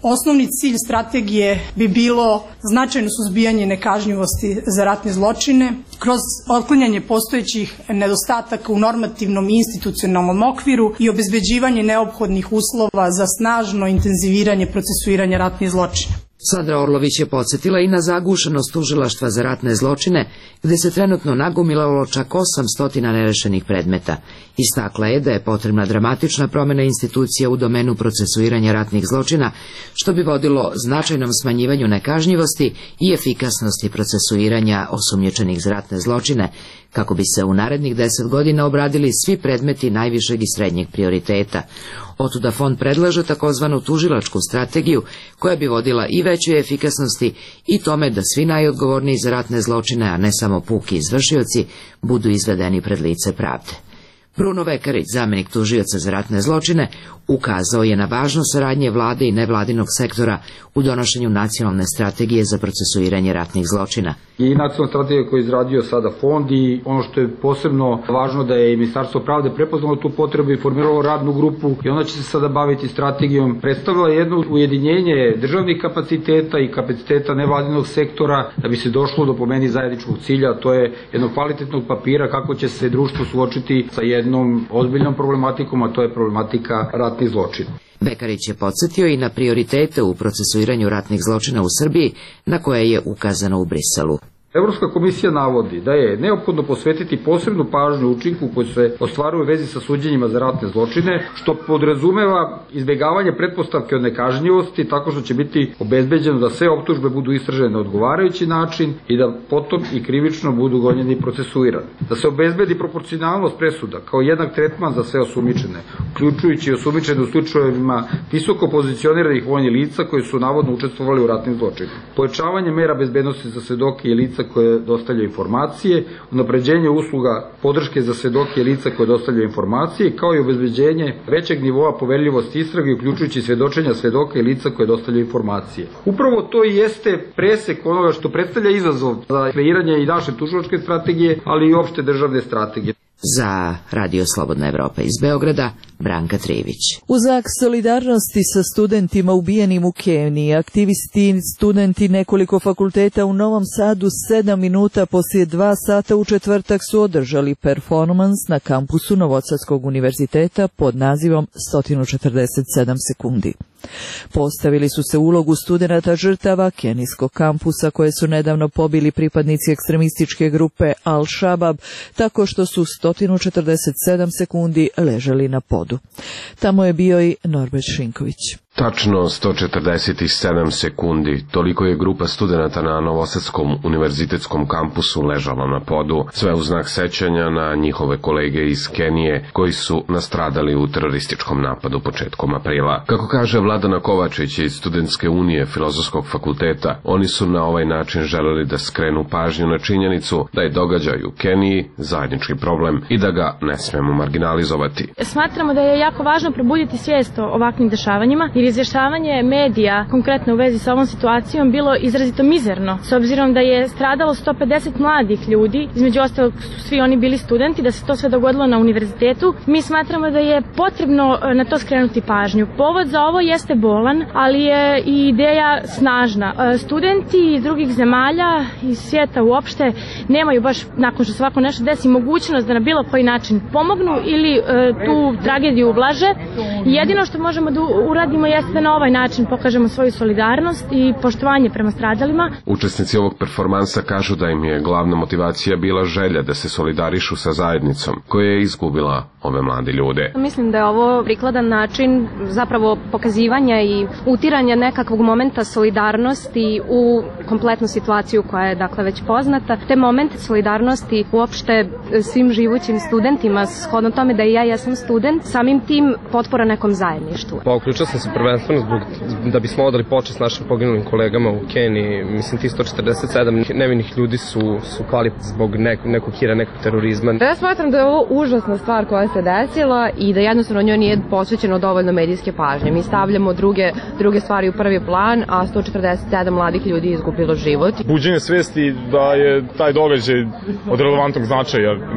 Osnovni cilj strategije bi bilo značajno suzbijanje nekažnjivosti za ratne zločine kroz otklanjanje postojećih nedostataka u normativnom i institucionalnom okviru i obezbeđivanje neophodnih uslova za snažno intenziviranje procesuiranja ratnih zločina. Sandra Orlović je podsjetila i na zagušenost tužilaštva za ratne zločine, gde se trenutno nagomilalo čak osamsto nerešenih predmeta. Istakla je da je potrebna dramatična promjena institucija u domenu procesuiranja ratnih zločina, što bi vodilo značajnom smanjivanju nekažnjivosti i efikasnosti procesuiranja osumnjičenih za ratne zločine, kako bi se u narednih deset godina obradili svi predmeti najvišeg i srednjeg prioriteta. Otuda fond predlaže takozvanu tužilačku strategiju koja bi vodila i većoj efikasnosti i tome da svi najodgovorniji za ratne zločine, a ne samo puki izvršioci, budu izvedeni pred lice pravde. Bruno Vekarić, zamjenik tužioca za ratne zločine, ukazao je na važnost saradnje vlade i nevladinog sektora u donošenju nacionalne strategije za procesuiranje ratnih zločina. I nacionalna strategija koju je izradio sada fond i ono što je posebno važno da je i Ministarstvo pravde prepoznalo tu potrebu i formiralo radnu grupu i ona će se sada baviti strategijom. Predstavila je jedno ujedinjenje državnih kapaciteta i kapaciteta nevladinog sektora da bi se došlo do po meni zajedničkog cilja, a to je jednog kvalitetnog papira kako će se društvo suočiti sa jednom ozbiljnom problematikom, a to je problematika ratnih zločina. Bekarić je podsjetio i na prioritete u procesuiranju ratnih zločina u Srbiji, na koje je ukazano u Briselu. Evropska komisija navodi da je neophodno posvetiti posebnu pažnju učinku koji se ostvaruje u vezi sa suđenjima za ratne zločine, što podrazumeva izbjegavanje pretpostavke od nekažnjivosti tako što će biti obezbeđeno da sve optužbe budu istražene na odgovarajući način i da potom i krivično budu gonjeni i procesuirani. Da se obezbedi proporcionalnost presuda kao jednak tretman za sve osumnjičene, uključujući i osumnjičene u slučajevima visoko pozicioniranih vojnih lica koji su navodno učestvovali u ratnim zločinima. Pojačavanje mera bezbednosti za svedoke i lica koje dostavljaju informacije, unapređenje usluga podrške za svedoke i lica koje dostavljaju informacije, kao i obezbeđenje većeg nivoa poverljivosti istrage, uključujući svedočenja svedoka i lica koje dostavljaju informacije. Upravo to i jeste presek onoga što predstavlja izazov za kreiranje i naše tužilačke strategije, ali i opšte državne strategije. Za Radio Slobodna Evropa iz Beograda, Branka Trivić. U znak solidarnosti sa studentima ubijenim u Keniji, aktivisti i studenti nekoliko fakulteta u Novom Sadu sedam minuta poslije dva sata u četvrtak su održali performans na kampusu Novosadskog univerziteta pod nazivom sto četrdeset sedam sekundi. Postavili su se u ulogu studenata žrtava kenijskog kampusa koje su nedavno pobili pripadnici ekstremističke grupe Al-Shabaab tako što su sto četrdeset sedam sekundi ležali na podu. Tamo je bio i Norbert Šinković. Tačno sto četrdeset sedam sekundi, toliko je grupa studenata na Novosadskom univerzitetskom kampusu ležala na podu, sve u znak sećanja na njihove kolege iz Kenije koji su nastradali u terorističkom napadu početkom aprila. Kako kaže Vladana Kovačić iz Studentske unije Filozofskog fakulteta, oni su na ovaj način želeli da skrenu pažnju na činjenicu da je događaj u Keniji zajednički problem i da ga ne smemo marginalizovati. Smatramo da je jako važno probuditi svijest o ovakvim dešavanjima, jer izvještavanje medija, konkretno u vezi sa ovom situacijom, bilo izrazito mizerno. S obzirom da je stradalo sto pedeset mladih ljudi, između ostalog su svi oni bili studenti, da se to sve dogodilo na univerzitetu, mi smatramo da je potrebno na to skrenuti pažnju. Povod za ovo jeste bolan, ali je i ideja snažna. Studenti iz drugih zemalja, iz svijeta uopšte, nemaju baš, nakon što svako nešto desi, mogućnost da na bilo koji način pomognu ili e, tu tragediju ublaže. Jedino što možemo da uradimo jeste da na ovaj način pokažemo svoju solidarnost i poštovanje prema stradalima. Učesnici ovog performansa kažu da im je glavna motivacija bila želja da se solidarišu sa zajednicom koja je izgubila ove mlade ljude. Mislim da je ovo prikladan način zapravo pokazivanja i utiranja nekakvog momenta solidarnosti u kompletnu situaciju koja je dakle već poznata. Te momente solidarnosti uopšte svim živućim studentima, shodno tome da i ja jesam student, samim tim potpora nekom zajedništvu. Pa uključio sam se prvenstveno zbog, da bismo odali počast našim poginulim kolegama u Keniji. Mislim, ti sto četrdeset sedam nevinih ljudi su, su pali zbog nekog, nekog hira, nekog terorizma. Ja smatram da je ovo užasna stvar koja se desila i da jednostavno njoj nije posvećeno dovoljno medijske pažnje. Mi stavljamo druge, druge stvari u prvi plan, a sto četrdeset sedam mladih ljudi je izgubilo život. Buđenje svesti da je taj događaj od relevantnog značaja.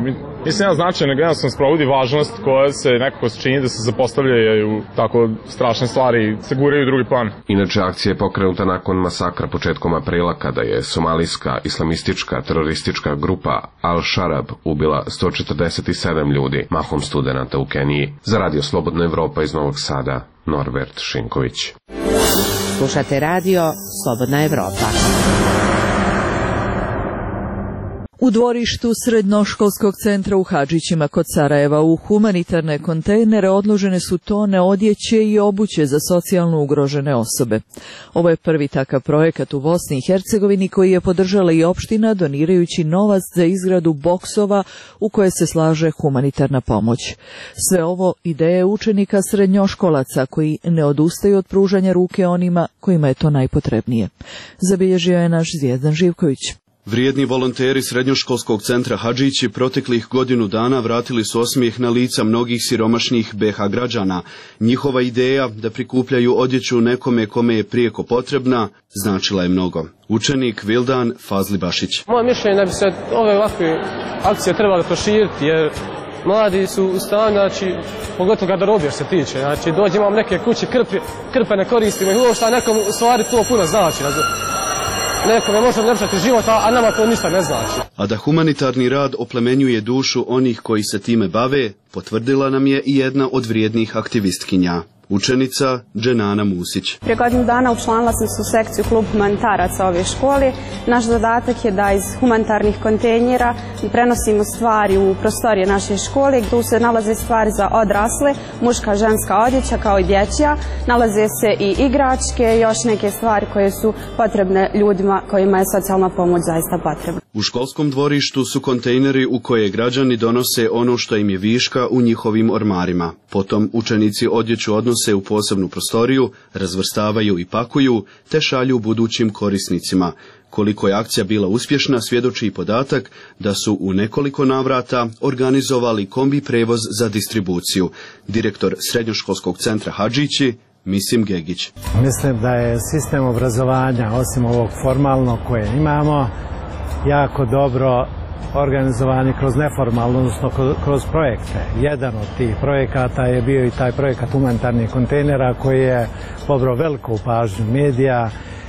Mislim, ja značaj, nego jednostavno sprovodi važnost koja se nekako čini da se zapostavljaju tako strašne stvari i se guraju u drugi plan. Inače, akcija je pokrenuta nakon masakra početkom aprila kada je somalijska islamistička teroristička grupa Al-Sharab ubila sto četrdeset sedam ljudi, mahom studenata u Keniji. Za Radio Slobodna Evropa iz Novog Sada, Norbert Šinković. Slušate radio Slobodna Evropa. U dvorištu srednjoškolskog centra u Hadžićima kod Sarajeva u humanitarne kontejnere odložene su tone odjeće i obuće za socijalno ugrožene osobe. Ovo je prvi takav projekat u Bosni i Hercegovini koji je podržala i opština donirajući novac za izgradu boksova u koje se slaže humanitarna pomoć. Sve ovo ideje učenika srednjoškolaca koji ne odustaju od pružanja ruke onima kojima je to najpotrebnije. Zabilježio je naš Zvijezdan Živković. Vrijedni volonteri srednjoškolskog centra Hadžići proteklih godinu dana vratili su osmijeh na lica mnogih siromašnih B iH građana. Njihova ideja da prikupljaju odjeću nekome kome je prijeko potrebna značila je mnogo. Učenik Vildan Fazlibašić. Moje mišljenje da bi se ove ovakve akcije trebali proširiti jer mladi su u stanju, znači, pogotovo garderobija se tiče, znači dođe imam neke kuće krpe, krpe ne koristimo i uopšte nekom u stvari to puno znači. Nekome može uljepšati život, a nama to ništa ne znači. A da humanitarni rad oplemenjuje dušu onih koji se time bave, potvrdila nam je i jedna od vrijednih aktivistkinja. Učenica Dženana Musić. Prije godinu dana učlanila sam se u sekciju klub humanitaraca ove škole. Naš zadatak je da iz humanitarnih kontejnera prenosimo stvari u prostorije naše škole. Tu se nalaze stvari za odrasle, muška, ženska odjeća kao i dječja. Nalaze se i igračke i još neke stvari koje su potrebne ljudima kojima je socijalna pomoć zaista potrebna. U školskom dvorištu su kontejneri u koje građani donose ono što im je viška u njihovim ormarima. Potom učenici odjeću odnose u posebnu prostoriju, razvrstavaju i pakuju, te šalju budućim korisnicima. Koliko je akcija bila uspješna, svjedoči i podatak da su u nekoliko navrata organizovali kombi prevoz za distribuciju. Direktor srednjoškolskog centra Hadžići, Mislim Gegić. Mislim da je sistem obrazovanja, osim ovog formalnog koje imamo, jako dobro organizovani kroz neformalno, odnosno kroz projekte. Jedan od tih projekata je bio i taj projekat humanitarnih kontejnera koji je pobrao veliku pažnju medija.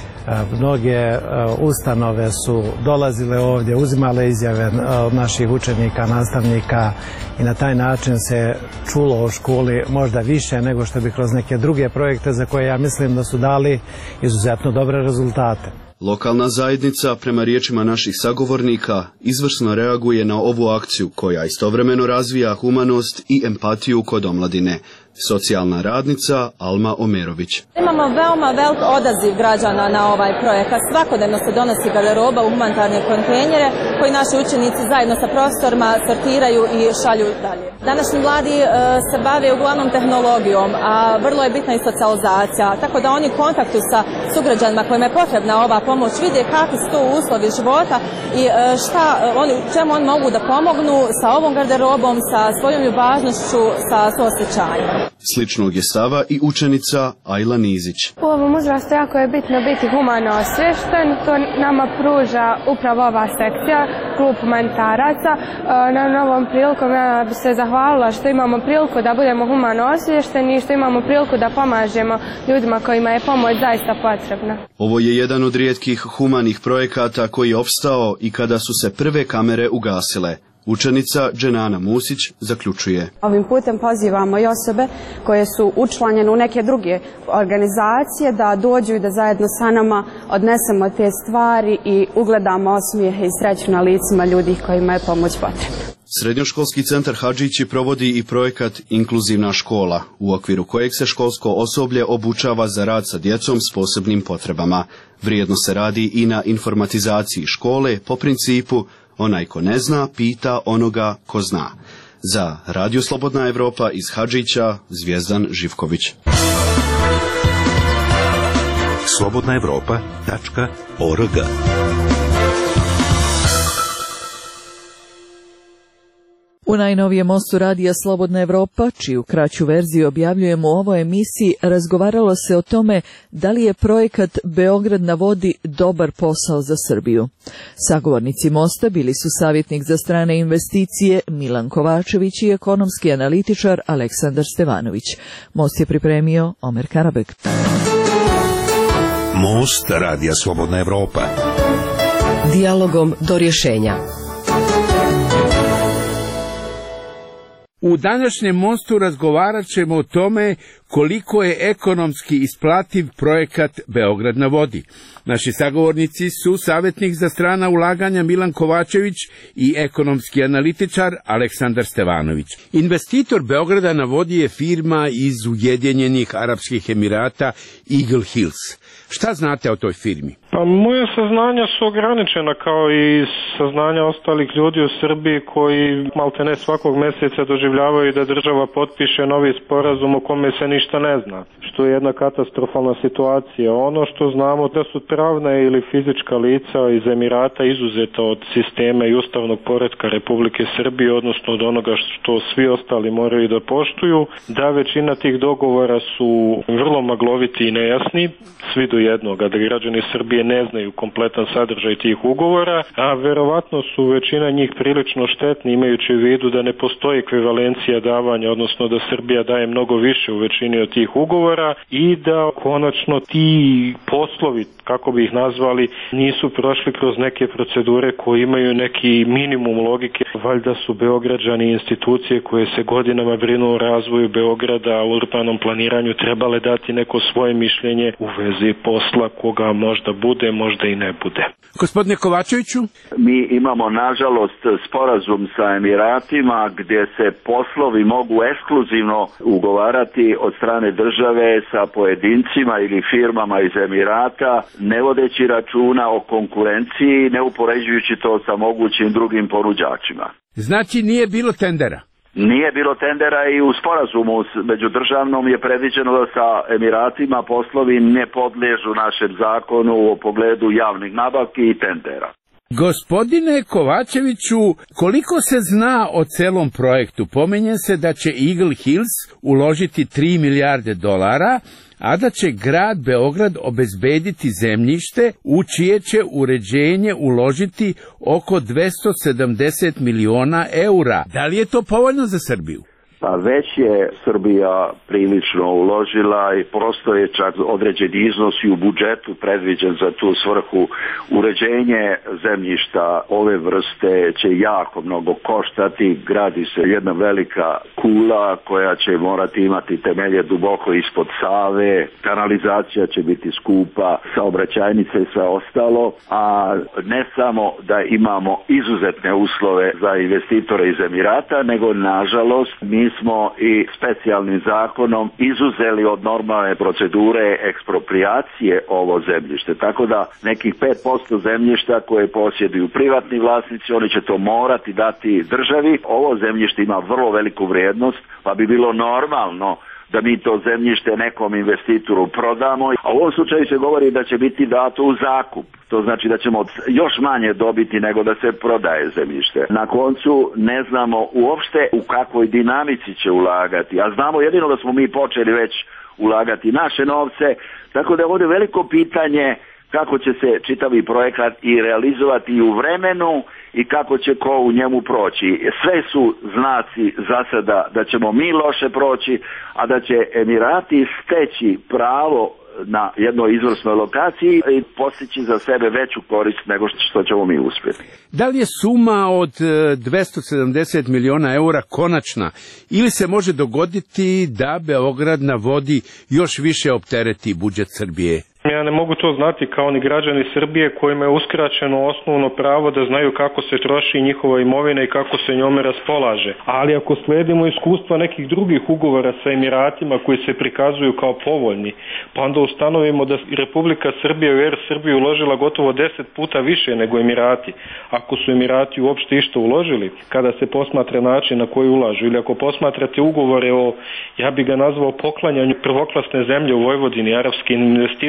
Mnoge ustanove su dolazile ovdje, uzimale izjave od naših učenika, nastavnika i na taj način se čulo o školi možda više nego što bi kroz neke druge projekte za koje ja mislim da su dali izuzetno dobre rezultate. Lokalna zajednica, prema riječima naših sagovornika, izvrsno reaguje na ovu akciju koja istovremeno razvija humanost i empatiju kod omladine. Socijalna radnica Alma Omerović. Imamo veoma velik odaziv građana na ovaj projekat. Svakodnevno se donosi garderoba u humanitarne kontejnere koji naši učenici zajedno sa profesorima sortiraju i šalju dalje. Današnji mladi e, se bave uglavnom tehnologijom, a vrlo je bitna i socijalizacija, tako da oni u kontaktu sa sugrađanima kojima je potrebna ova pomoć vide kakvi su to uslovi života i e, šta oni, čemu oni mogu da pomognu sa ovom garderobom, sa svojom ljubaznošću, sa suosjećanjem. Sličnog je stava i učenica Ajla Nizić. U ovom uzrastu jako je bitno biti humano osviješten, to nama pruža upravo ova sekcija, klub humanitaraca. Na novom prilikom ja bi se zahvalila što imamo priliku da budemo humano osviješteni i što imamo priliku da pomažemo ljudima kojima je pomoć zaista potrebna. Ovo je jedan od rijetkih humanih projekata koji je opstao i kada su se prve kamere ugasile. Učenica Dženana Musić zaključuje. Ovim putem pozivamo i osobe koje su učlanjene u neke druge organizacije da dođu i da zajedno sa nama odnesemo te stvari i ugledamo osmijehe i sreću na licima ljudi kojima je pomoć potrebna. Srednjoškolski centar Hadžići provodi i projekat Inkluzivna škola, u okviru kojeg se školsko osoblje obučava za rad sa djecom s posebnim potrebama. Vrijedno se radi i na informatizaciji škole po principu onaj ko ne zna, pita onoga ko zna. Za Radio Slobodna Evropa iz Hadžića, Zvijezdan Živković. slobodna evropa tačka org U najnovijem mostu radija Slobodna Evropa, čiju kraću verziju objavljujemo u ovoj emisiji, razgovaralo se o tome da li je projekat Beograd na vodi dobar posao za Srbiju. Sagovornici mosta bili su savjetnik za strane investicije Milan Kovačević i ekonomski analitičar Aleksandar Stevanović. Most je pripremio Omer Karabek. Most radija Slobodna Evropa. Dijalogom do rješenja. U današnjem mostu razgovarat ćemo o tome koliko je ekonomski isplativ projekat Beograd na vodi. Naši sagovornici su savjetnik za strana ulaganja Milan Kovačević i ekonomski analitičar Aleksandar Stevanović. Investitor Beograda na vodi je firma iz Ujedinjenih Arapskih Emirata Eagle Hills. Šta znate o toj firmi? Pa moje saznanja su ograničena kao i saznanja ostalih ljudi u Srbiji koji maltene svakog mjeseca doživljavaju da država potpiše novi sporazum o kome se ništa ne zna, što je jedna katastrofalna situacija. Ono što znamo da su pravna ili fizička lica iz Emirata izuzeta od sistema i ustavnog poretka Republike Srbije, odnosno od onoga što svi ostali moraju da poštuju, da većina tih dogovora su vrlo magloviti i nejasni, svi do jednoga, da građani Srbije ne znaju kompletan sadržaj tih ugovora, a verovatno su većina njih prilično štetni imajući u vidu da ne postoji ekvivalencija davanja, odnosno da Srbija daje mnogo više u većini od tih ugovora i da konačno ti poslovi, kako bi ih nazvali, nisu prošli kroz neke procedure koje imaju neki minimum logike. Valjda su Beograđani i institucije koje se godinama brinu o razvoju Beograda, o urbanom planiranju, trebale dati neko svoje mišljenje u vezi posla koga možda bude, možda i ne bude. Gospodine Kovačeviću? Mi imamo nažalost sporazum sa Emiratima gdje se poslovi mogu ekskluzivno ugovarati od strane države sa pojedincima ili firmama iz Emirata, ne vodeći računa o konkurenciji, ne upoređujući to sa mogućim drugim ponuđačima. Znači nije bilo tendera? Nije bilo tendera i u sporazumu međudržavnom je predviđeno da sa Emiratima poslovi ne podliježu našem zakonu u pogledu javnih nabavki i tendera. Gospodine Kovačeviću, koliko se zna o celom projektu? Pominje se da će Eagle Hills uložiti tri milijarde dolara, a da će grad Beograd obezbediti zemljište u čije će uređenje uložiti oko dvesta sedamdeset miliona eura. Da li je to povoljno za Srbiju? Pa već je Srbija prilično uložila i postoje čak određeni iznosi u budžetu predviđen za tu svrhu. Uređenje zemljišta ove vrste će jako mnogo koštati. Gradi se jedna velika kula koja će morati imati temelje duboko ispod Save. Kanalizacija će biti skupa, saobraćajnice i sve ostalo. A ne samo da imamo izuzetne uslove za investitore iz Emirata, nego nažalost mi smo i specijalnim zakonom izuzeli od normalne procedure ekspropriacije ovo zemljište. Tako da nekih pet posto zemljišta koje posjeduju privatni vlasnici, oni će to morati dati državi. Ovo zemljište ima vrlo veliku vrijednost, pa bi bilo normalno da mi to zemljište nekom investitoru prodamo. A u ovom slučaju se govori da će biti dato u zakup. To znači da ćemo još manje dobiti nego da se prodaje zemljište. Na koncu ne znamo uopšte u kakvoj dinamici će ulagati. A znamo jedino da smo mi počeli već ulagati naše novce. Tako da je ovdje veliko pitanje kako će se čitavi projekat i realizovati i u vremenu i kako će ko u njemu proći. Sve su znaci za sada da ćemo mi loše proći, a da će Emirati steći pravo na jednoj izvrsnoj lokaciji i postići za sebe veću korist nego što ćemo mi uspjeti. Da li je suma od dvesta sedamdeset miliona eura konačna ili se može dogoditi da Beograd na vodi još više optereti budžet Srbije? Ja ne mogu to znati kao ni građani Srbije kojima je uskraćeno osnovno pravo da znaju kako se troši njihova imovina i kako se njome raspolaže. Ali ako sledimo iskustva nekih drugih ugovora sa Emiratima koji se prikazuju kao povoljni, pa onda ustanovimo da Republika Srbija u Er Srbiju uložila gotovo deset puta više nego Emirati. Ako su Emirati uopšte išta uložili, kada se posmatra način na koji ulažu, ili ako posmatrate ugovore o, ja bi ga nazvao poklanjanju prvoklasne zemlje u Vojvodini arapskim investitorima, ja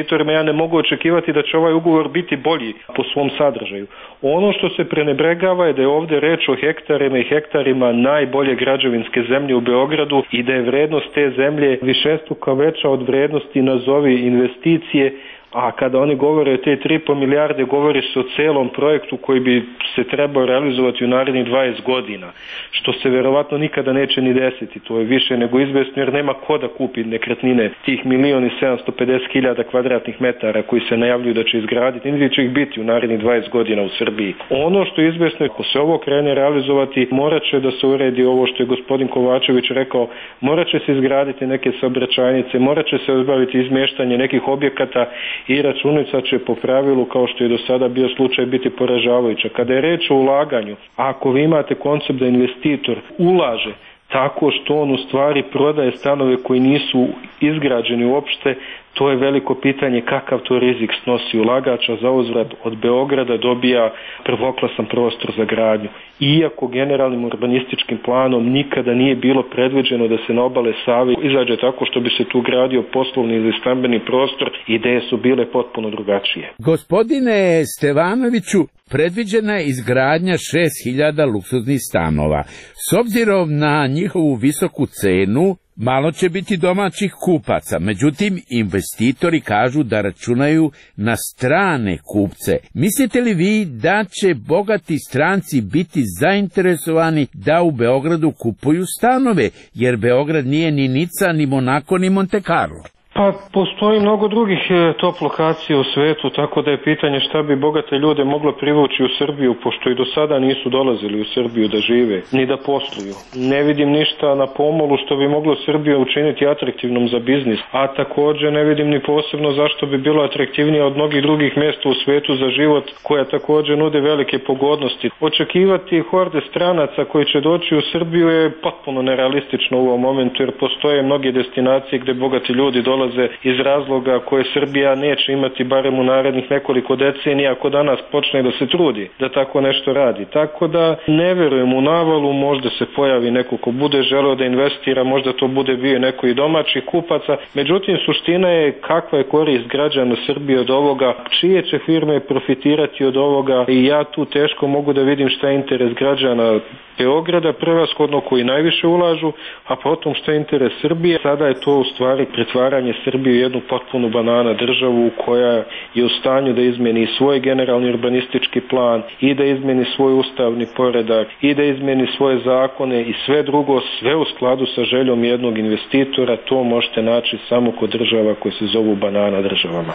ne mogu očekivati da će ovaj ugovor biti bolji po svom sadržaju. Ono što se prenebregava je da je ovde reč o hektarima i hektarima najbolje građevinske zemlje u Beogradu i da je vrednost te zemlje višestruko veća od vrednosti nazovi investicije, a kada oni govore o te tri i po milijarde, govori se o celom projektu koji bi se trebao realizovati u narednih dvadeset godina, što se verovatno nikada neće ni desiti. To je više nego izvesno jer nema ko da kupi nekretnine tih milion i sedamsto pedeset hiljada kvadratnih metara koji se najavljuju da će izgraditi, niti će ih biti u narednih dvadeset godina u Srbiji. Ono što je izvesno je, ako se ovo krene realizovati, morat će da se uredi ovo što je gospodin Kovačević rekao, morat će se izgraditi neke saobraćajnice, morat će se obaviti izmeštanje nekih objekata i računica će po pravilu, kao što je do sada bio slučaj, biti poražavajuća. Kada je reč o ulaganju, ako vi imate koncept da investitor ulaže tako što on u stvari prodaje stanove koji nisu izgrađeni uopšte, to je veliko pitanje kakav to rizik snosi ulagača. Za uzvrat od Beograda dobija prvoklasan prostor za gradnju. Iako generalnim urbanističkim planom nikada nije bilo predviđeno da se na obale Save izađe tako što bi se tu gradio poslovni ili stambeni prostor, ideje su bile potpuno drugačije. Gospodine Stevanoviću, predviđena je izgradnja šest hiljada luksuznih stanova. S obzirom na njihovu visoku cenu, malo će biti domaćih kupaca, međutim investitori kažu da računaju na strane kupce. Mislite li vi da će bogati stranci biti zainteresovani da u Beogradu kupuju stanove, jer Beograd nije ni Nica, ni Monako, ni Monte Carlo? Pa postoji mnogo drugih top lokacija u svetu, tako da je pitanje šta bi bogate ljude moglo privući u Srbiju, pošto i do sada nisu dolazili u Srbiju da žive, ni da posluju. Ne vidim ništa na pomolu što bi moglo Srbiju učiniti atraktivnom za biznis, a takođe ne vidim ni posebno zašto bi bilo atraktivnija od mnogih drugih mjesta u svetu za život, koja takođe nude velike pogodnosti. Očekivati horde stranaca koji će doći u Srbiju je potpuno nerealistično u ovom momentu, jer postoje mnoge destinacije gde bogati ljudi dolaze iz razloga koje Srbija neće imati barem u narednih nekoliko decenija ako danas počne da se trudi da tako nešto radi. Tako da ne verujem u navalu, možda se pojavi neko ko bude želeo da investira, možda to bude bio neko i domaćih kupaca. Međutim, suština je kakva je korist građana Srbije od ovoga, čije će firme profitirati od ovoga i ja tu teško mogu da vidim šta je interes građana Beograda, prevashodno koji najviše ulažu, a potom šta je interes Srbije. Sada je to u stvari pretvaranje Srbiju u jednu potpunu banana državu koja je u stanju da izmeni svoj generalni urbanistički plan i da izmeni svoj ustavni poredak i da izmeni svoje zakone i sve drugo, sve u skladu sa željom jednog investitora. To možete naći samo kod država koje se zovu banana državama.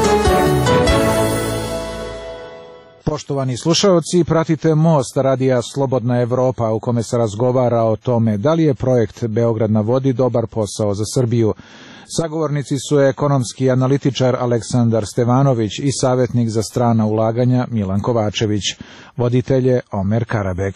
Poštovani slušaoci, pratite Most radija Slobodna Evropa u kome se razgovara o tome da li je projekt Beograd na vodi dobar posao za Srbiju. Sagovornici su ekonomski analitičar Aleksandar Stevanović i savjetnik za strana ulaganja Milan Kovačević. Voditelj je Omer Karabek.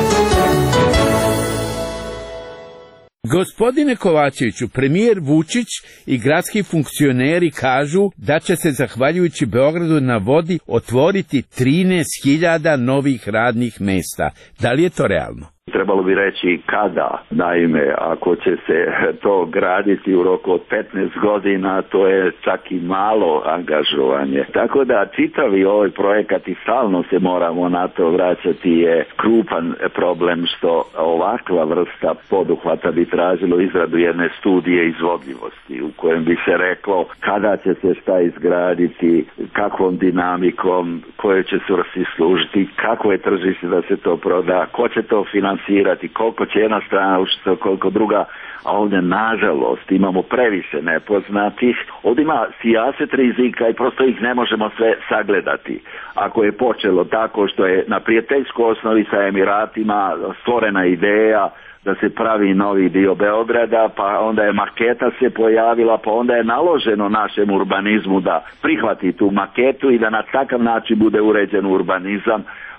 Gospodine Kovačeviću, premijer Vučić i gradski funkcioneri kažu da će se, zahvaljujući Beogradu na vodi, otvoriti trinaest hiljada novih radnih mesta. Da li je to realno? Trebalo bi reći kada, naime, ako će se to graditi u roku od petnaest godina, to je čak i malo angažovanje. Tako da čitavi ovaj projekat i stalno se moramo na to vraćati je krupan problem što ovakva vrsta poduhvata bi tražilo izradu jedne studije izvodljivosti u kojem bi se reklo kada će se šta izgraditi, kakvom dinamikom, koje će svrsi služiti, kako je tržište da se to proda, ko će to financirati, koliko će jedna strana učestvovati, koliko druga, a ovdje nažalost imamo previše nepoznatih. Ovdje ima sijaset rizika i prosto ih ne možemo sve sagledati. Ako je počelo tako što je na prijateljskoj osnovi sa Emiratima stvorena ideja da se pravi novi dio Beograda, pa onda je maketa se pojavila, pa onda je naloženo našem urbanizmu da prihvati tu maketu i da na takav način bude uređen urbanizam,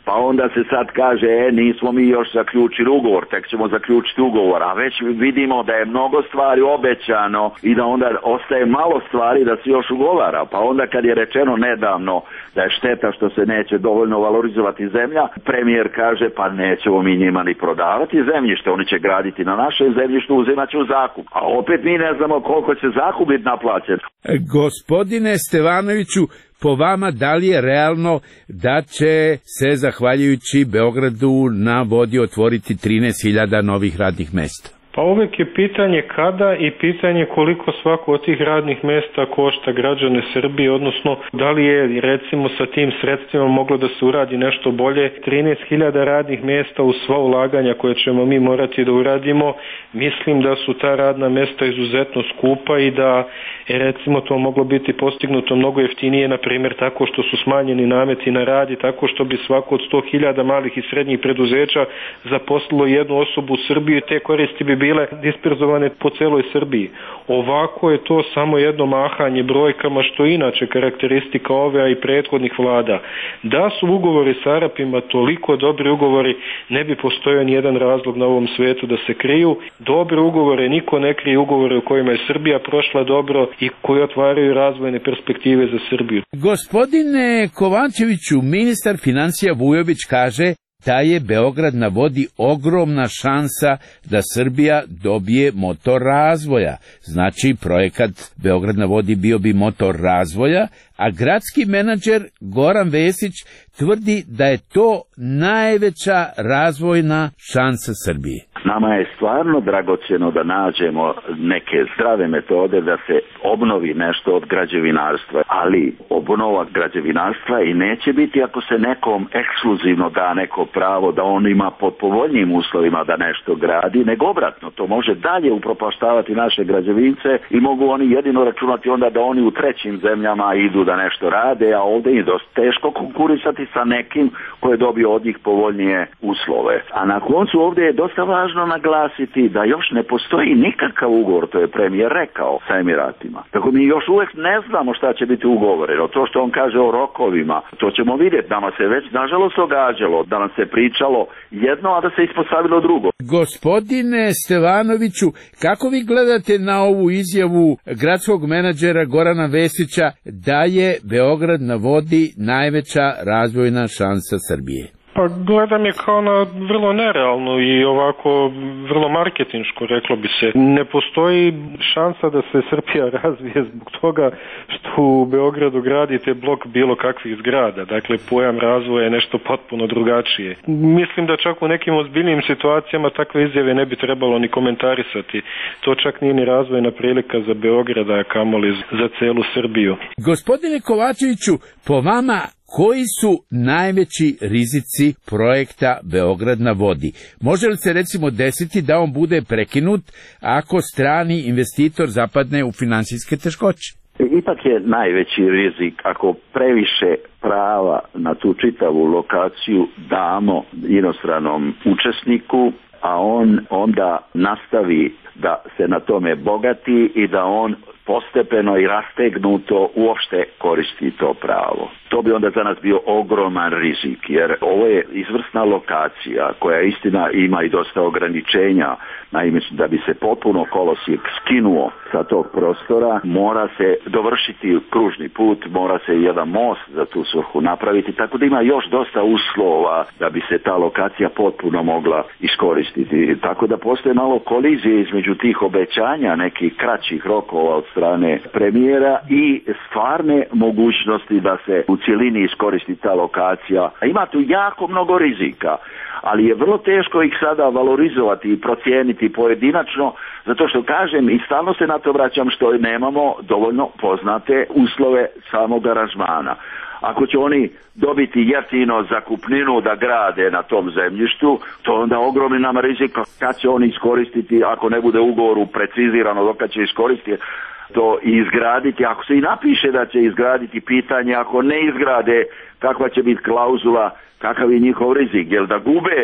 Pa onda se sad kaže, e, nismo mi još zaključili ugovor, tek ćemo zaključiti ugovor, a već vidimo da je mnogo stvari obećano i da onda ostaje malo stvari da se još ugovara. Pa onda kad je rečeno nedavno da je šteta što se neće dovoljno valorizovati zemlja, premijer kaže, pa nećemo mi njima ni prodavati zemljište, oni će graditi na našem zemljištu, uzimat će u zakup. A opet mi ne znamo koliko će zakup biti naplaćen. Gospodine Stevanoviću, po vama, da li je realno da će se, zahvaljujući Beogradu na vodi, otvoriti trinaest hiljada novih radnih mesta? Pa uvek je pitanje kada i pitanje koliko svako od tih radnih mesta košta građane Srbije, odnosno da li je recimo sa tim sredstvima moglo da se uradi nešto bolje. trinaest hiljada radnih mesta u sva ulaganja koje ćemo mi morati da uradimo, mislim da su ta radna mesta izuzetno skupa i da je recimo to moglo biti postignuto mnogo jeftinije, na primjer tako što su smanjeni nameti na rad i tako što bi svako od sto hiljada malih i srednjih preduzeća zaposlilo jednu osobu u Srbiji i te koristi bi bile disperzovane po celoj Srbiji. Ovako je to samo jedno mahanje brojkama, što je inače karakteristika ove, a i prethodnih vlada. Da su ugovori s Arapima toliko dobri ugovori, ne bi postojao ni jedan razlog na ovom svetu da se kriju. Dobre ugovore, niko ne krije ugovore u kojima je Srbija prošla dobro i koji otvaraju razvojne perspektive za Srbiju. Gospodine Kovačeviću, ministar financija Vujović kaže da je Beograd na vodi ogromna šansa da Srbija dobije motor razvoja. Znači, projekat Beograd na vodi bio bi motor razvoja, a gradski menadžer Goran Vesić tvrdi da je to najveća razvojna šansa Srbije. Nama je stvarno dragocjeno da nađemo neke zdrave metode da se obnovi nešto od građevinarstva, ali obnova građevinarstva i neće biti ako se nekom ekskluzivno da neko pravo da on ima pod povoljnijim uslovima da nešto gradi, nego obratno. To može dalje upropaštavati naše građevince i mogu oni jedino računati onda da oni u trećim zemljama idu da nešto rade, a ovdje je dosta teško konkurisati sa nekim koji je dobio od njih povoljnije uslove. A na koncu ovdje je dosta važno naglasiti da još ne postoji nikakav ugovor, to je premijer rekao, sa Emiratima. Tako mi još uvijek ne znamo šta će biti ugovoreno. To što on kaže o rokovima, to ćemo vidjeti. Nama se već nažalost događalo da nam se pričalo jedno, a da se ispostavilo drugo. Gospodine Stevanoviću, kako vi gledate na ovu izjavu gradskog menadžera Gorana Vesića da je Beograd na vodi najveća razvojna šansa Srbije? Pa gledam je kao na vrlo nerealno i ovako vrlo marketinško, reklo bi se. Ne postoji šansa da se Srbija razvije zbog toga što u Beogradu gradite blok bilo kakvih zgrada. Dakle, pojam razvoja je nešto potpuno drugačije. Mislim da čak u nekim ozbiljnim situacijama takve izjave ne bi trebalo ni komentarisati. To čak nije ni razvojna prilika za Beograda, a kamoli za celu Srbiju. Gospodine Kovačeviću, po vama, koji su najveći rizici projekta Beograd na vodi? Može li se recimo desiti da on bude prekinut ako strani investitor zapadne u finansijske teškoće? Ipak je najveći rizik ako previše prava na tu čitavu lokaciju damo inostranom učesniku, a on onda nastavi da se na tome bogati i da on postepeno i rastegnuto uopšte koristi to pravo. To bi onda za nas bio ogroman rizik, jer ovo je izvrsna lokacija koja istina ima i dosta ograničenja. Naime, da bi se potpuno kolosijek skinuo sa tog prostora, mora se dovršiti kružni put, mora se jedan most za tu svrhu napraviti, tako da ima još dosta uslova da bi se ta lokacija potpuno mogla iskoristiti. Tako da postoje malo kolizije između tih obećanja, nekih kraćih rokova od strane premijera i stvarne mogućnosti da se u cjelini iskoristi ta lokacija. A ima tu jako mnogo rizika, ali je vrlo teško ih sada valorizovati i procijeniti pojedinačno, zato što kažem i stalno se na to vraćam što nemamo dovoljno poznate uslove samog aranžmana. Ako će oni dobiti jeftino zakupninu da grade na tom zemljištu, to onda ogromni nam rizik kad će oni iskoristiti, ako ne bude ugovoru precizirano dok će iskoristiti to i izgraditi. Ako se i napiše da će izgraditi, pitanje, ako ne izgrade, kakva će biti klauzula, kakav je njihov rizik, jer da gube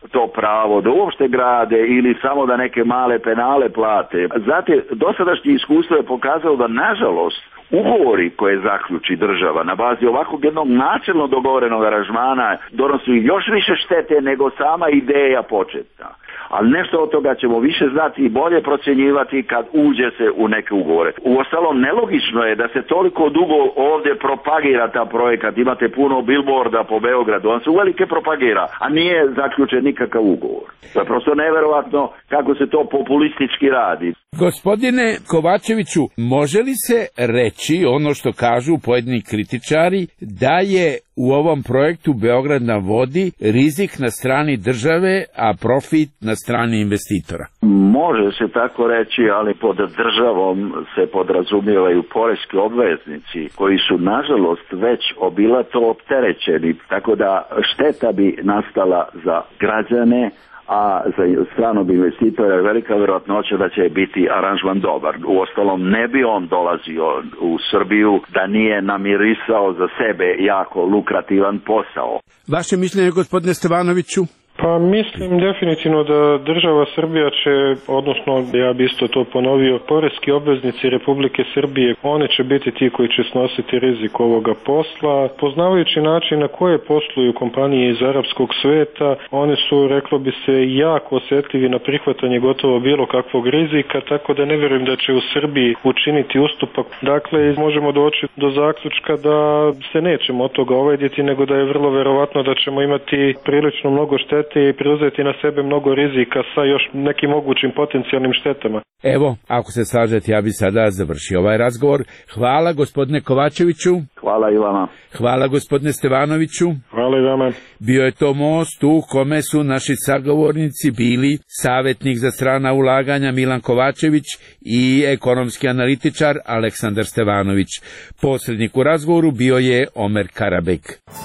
to pravo da uopšte grade ili samo da neke male penale plate. Zatim, dosadašnje iskustvo je pokazalo da, nažalost, ugovori koje zaključi država na bazi ovakvog jednog načelno dogovorenog aranžmana donosi još više štete nego sama ideja početna. Ali nešto od toga ćemo više znati i bolje procjenjivati kad uđe se u neke ugovore. Uostalom, nelogično je da se toliko dugo ovdje propagira ta projekat. Imate puno billboarda po Beogradu, on se uvelike propagira, a nije zaključen nikakav ugovor. To je prosto neverovatno kako se to populistički radi. Gospodine Kovačeviću, može li se reći ono što kažu pojedini kritičari, da je u ovom projektu Beograd na vodi rizik na strani države, a profit na strani investitora? Može se tako reći, ali pod državom se podrazumijevaju poreski obveznici koji su nažalost već obilato opterećeni, tako da šteta bi nastala za građane, a za stranog investitora je velika vjerojatnoća da će biti aranžman dobar. Uostalom, ne bi on dolazio u Srbiju da nije namirisao za sebe jako lukrativan posao. Vaše mišljenje, gospodine Stevanoviću? Pa mislim definitivno da država Srbija će, odnosno ja bi isto to ponovio, poreski obveznici Republike Srbije, one će biti ti koji će snositi rizik ovoga posla. Poznavajući način na koje posluju kompanije iz arapskog sveta, one su, reklo bi se, jako osjetljivi na prihvatanje gotovo bilo kakvog rizika, tako da ne vjerujem da će u Srbiji učiniti ustupak. Dakle, možemo doći do zaključka da se nećemo od toga ovajditi, nego da je vrlo verovatno da ćemo imati prilično mnogo šteta i preuzeti na sebe mnogo rizika sa još nekim mogućim potencijalnim štetama. Evo, ako se slažete, ja bi sada završio ovaj razgovor. Hvala gospodine Kovačeviću. Hvala i vama. Hvala gospodine Stevanoviću. Hvala i vama. Bio je to most u kome su naši sagovornici bili savjetnik za strana ulaganja Milan Kovačević i ekonomski analitičar Aleksandar Stevanović. Posrednik u razgovoru bio je Omer Karabek.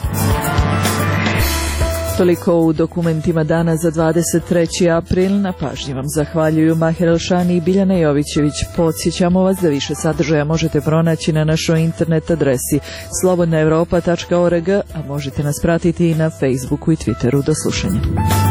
Toliko u dokumentima dana za dvadeset treći april. Na pažnji vam zahvaljuju Mahir Elšani i Biljana Jovićević. Podsjećamo vas da više sadržaja možete pronaći na našoj internet adresi slobodna europa tačka org, a možete nas pratiti i na Facebooku i Twitteru. Do slušanja.